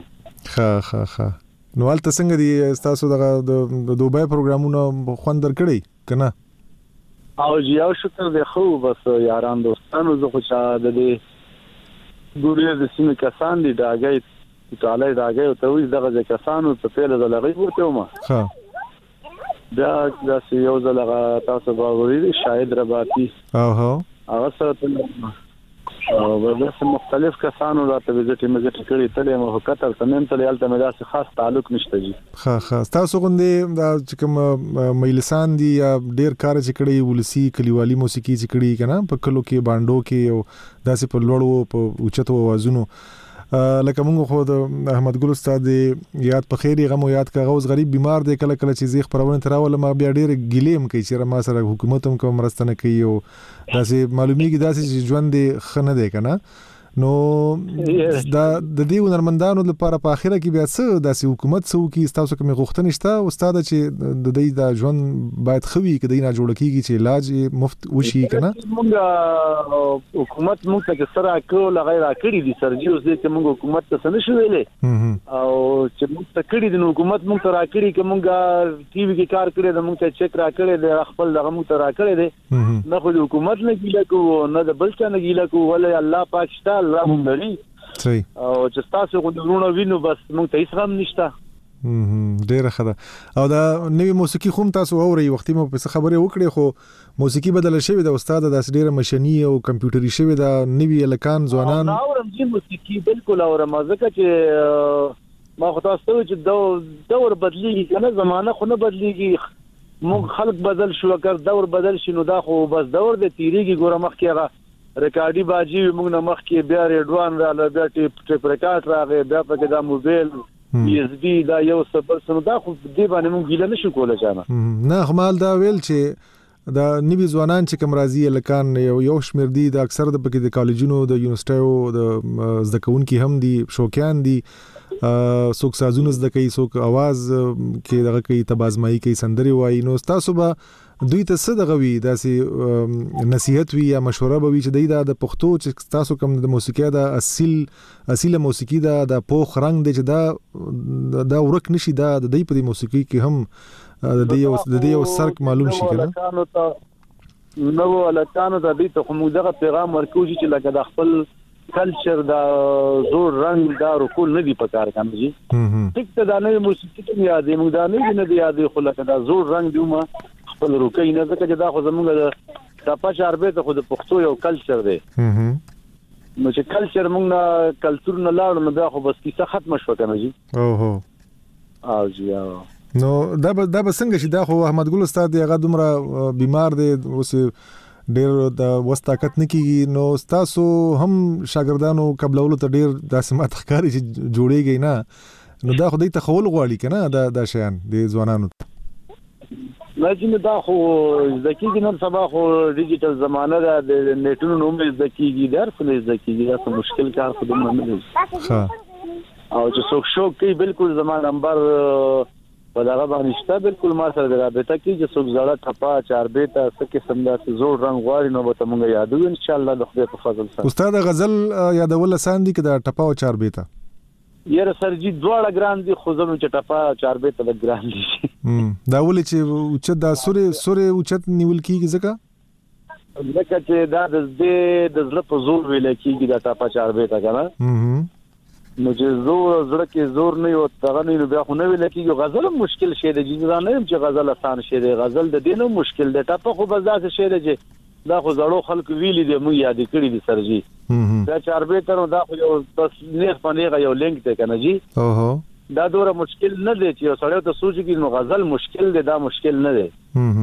D: خا نو البته څنګه دي تاسو دغه د دوبه پروګرامونه خوند درکړي کنه
E: او یو شکر دی خو بس یاران دوستانو زه خو چا د دې ګورې د سیمې کسان دي داګي تعالی راګه ته وي دغه کسانو ته پیله د لغې ورته ما
D: ها
E: دا یو ځل تاسو باوري شاهد رباطي هغه سره او بس مختلف کسانو راته وزټ کړي تلې مو کتر تنن تلې الته مې داسې خاص تعلق نشته جی
D: ها تاسو غوندې دا کوم مېلسان دي یا ډېر کار چې کړي ولسی کلیوالي موسیقي چې کړي کنه په کلو کې باندو کې او داسې په لوړو په اوچتو आवाजونو لکه موږ خو د احمد ګل استاد یاد په خیری غم او یاد کا غوز غریب بیمار دی کله کله چې زیخ پرونه تراول ما بیا ډېر ګلیم کوي چې ما سره حکومت هم کوم رستنه کوي او داسې معلومیږي داسې ژوند خنه دی کنه نو دا د دې ونرمندانو لپاره په اخره کې بیا څه داسې حکومت سو کې تاسو کوم غوښتنه شته استاد چې د دې د ژوند باید خوي کدی نه جوړ کیږي چې علاج مفت وشي کنه
E: موږ حکومت موږ ته سره کول غیر کړی دي سرجی اوس دې موږ حکومت ته څه نشو ویلې او چې موږ ته کړی دي حکومت موږ ته را کړی چې موږ ټي وي کې کار کړی د موږ ته چیک را کړی د خپل دغه موږ ته را کړی دي نه خو حکومت نه ګیله کو نه د بل څه نه ګیله کو ولې الله پاک الله هم لري
D: صحیح
E: او چې تاسو غوډونه وینو بس موږ ته هیڅ هم نشته
D: ډیره ښه ده او دا نوې موسیقي خو تاسو اوري وختي مو په خبرې وکړې خو موسیقي بدل شوی د استاد د ډیره ماشيني او کمپیوټري شوی د نوې لکان ځوانان
E: اورم چې موسیقي بالکل اورم ځکه چې ما خو تاسو چې دور بدلیږي کنه زمانہ خو نه بدلیږي موږ خلق بدل شو اگر دور بدل شي نو دا خو بس دور د تیریږي ګوره مخ کې هغه ریکارډي باجی موږ نه مخ کې بیا ریډوان را بیا ټیپ ریکارډ راغی بیا په دا موبایل پی اس بي دا یو سبب سره دا خو دې باندې موږ ګیله نشو کولای چانه
D: نه خمال دا ویل چې دا نوی ځوانان چې کوم راځي لکان یو شمیر دي د اکثر د پکې د کالجونو د یونیورسيټو د زده کوونکي هم دي شوقیان دي څوک سازونه زده کوي څوک आवाज کې دغه کوي تبازمایي کوي سندري وایي نو تاسو به دوی ته څه دغه وی داسې نصيحت وی یا مشوره به وی چې د پښتو چې تاسو کوم د موسیقي د اصیل موسیقي د پوخ رنگ دی چې دا ورک نشي دا د دې په موسیقي کې هم د دې یو سرک معلوم شي کنه
E: نو الکانو د دې ته موږ دغه پیغام ورکوږي چې لکه د خپل کلچر دا زور رنگ دا رکول نه دی پکار کوم جی ټیک ته دا نه موسیقي ته یادې موږ دا نه دی یادې خو لکه دا زور رنگ دیوما خپل روکې نه ځکه چې دا خو زموږ د پاش عربه ته خو د پښتو یو کلچر دی نو چې کلچر موږ نه کلچر نه لاړو نو دا خو بس کیسه ختم شو کنه جی او جی
D: نو دا به څنګه چې دا خو احمد ګل استاد هغه دومره بیمار دی اوس ډېر د وستاقت نکېږي نو تاسو هم شاګردانو قبلولو ته ډېر داسې ماته ښکاري چې جوړېږي نه نو دا خو دوی ته خول غواړي که نه دا شیان د ځوانانو
E: نه چې دا خو زده کېږي نن سبا خو ډیجیټل زمانه ده د نیټونو نوم زده کېږي د هر څه زده کېږي دا څه مشکل کار خو دومره نه دی او چې څوک شوق کوي بالکل زما نمبر په دغه باندې شته بالکل ما سره رابطه کوي چې څوک زړه ټپا چاربېته څه قسم داسې زوړ رنګ غواړي نو به ته مونږ یادو ان شاء الله د خدای په فضل سره
D: استاد غزل یادول آسان دي که د ټپا او چاربېته
E: یاره سرجی دواړه ګران دي خو زموږ چې ټپا چاربېته د ګران دي
D: دا ولې چې اوچت دا سورې اوچت نیول کیږي
E: ځکه چې دا د زړه په زور ویل کیږي دا ټپا چاربېته کنه نو چې زړه کې زور نه یو تغه نه بیا خو نه ویل کېږي غزل مشکل شی دی چې نه چې غزل آسان شی دی غزل د دینو مشکل دی ټاپه خو بس داسې شی دی چې دا خو زړو خلک ویلي دي موږ یاد کړی دي سرجی دا چاربې تر دا خو یو بس نه پنيغه یو لینک ته کنه جی دا دوره مشکل نه دی چې سړیو ته سوچ کې نو غزل مشکل دی دا مشکل نه دی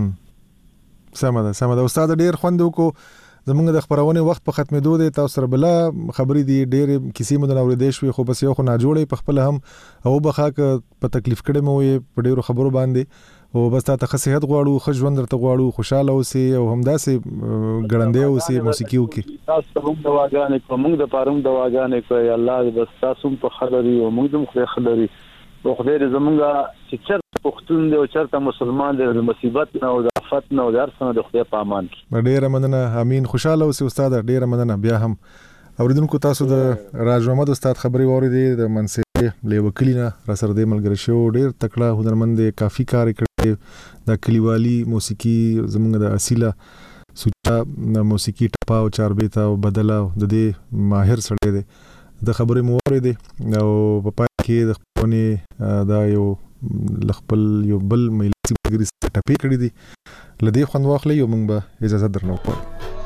D: سمه ده استاد ډیر خوند وکړو زمونږ د خبرونه وخت په ختمېدو دی تاسو سره بلا خبرې دي ډېر کیسې مو د اورېدې شوې خو بس یو خو نه جوړې په خپل هم او بخا په تکلیف کړې مو په ډېرو خبرو باندې او بس تاسو صحت غواړو خو ژوند درته غواړو خوشاله اوسئ او همداسې ګړندې اوسئ موسیقي وکړئ
E: تاسو هم دواګانې کوم موږ د پاروم دواګانې کوي الله بس تاسو په خبري او موږ هم خو خبري او خدای دې زمونږه چې چرته پښتون دی او چرته مسلمان دی د مصیبت نه او د آفت نه او د هر څه د خدای په امان کې
D: ډېر مننه امين خوشاله اوسئ استاد ډېر مننه بیا هم اوریدونکو تاسو د راج محمد استاد خبري واورېدې د منصور لیوکلینا را سره د ملګری شو ډېر تکړه هنرمند کافي کار کړی د کلیوالي موسیقي زمونږ د اصيله سوچا موسیقي ټپا او چاربېتا او بدلا د دې ماهر سره دی د خبرې مو اورېدې او په پای کې د خپلونې دا یو خپل یو بل ملي ملګري ټاپې کړې دي لدې خوند واخلې او موږ به اجازه درنو کوو.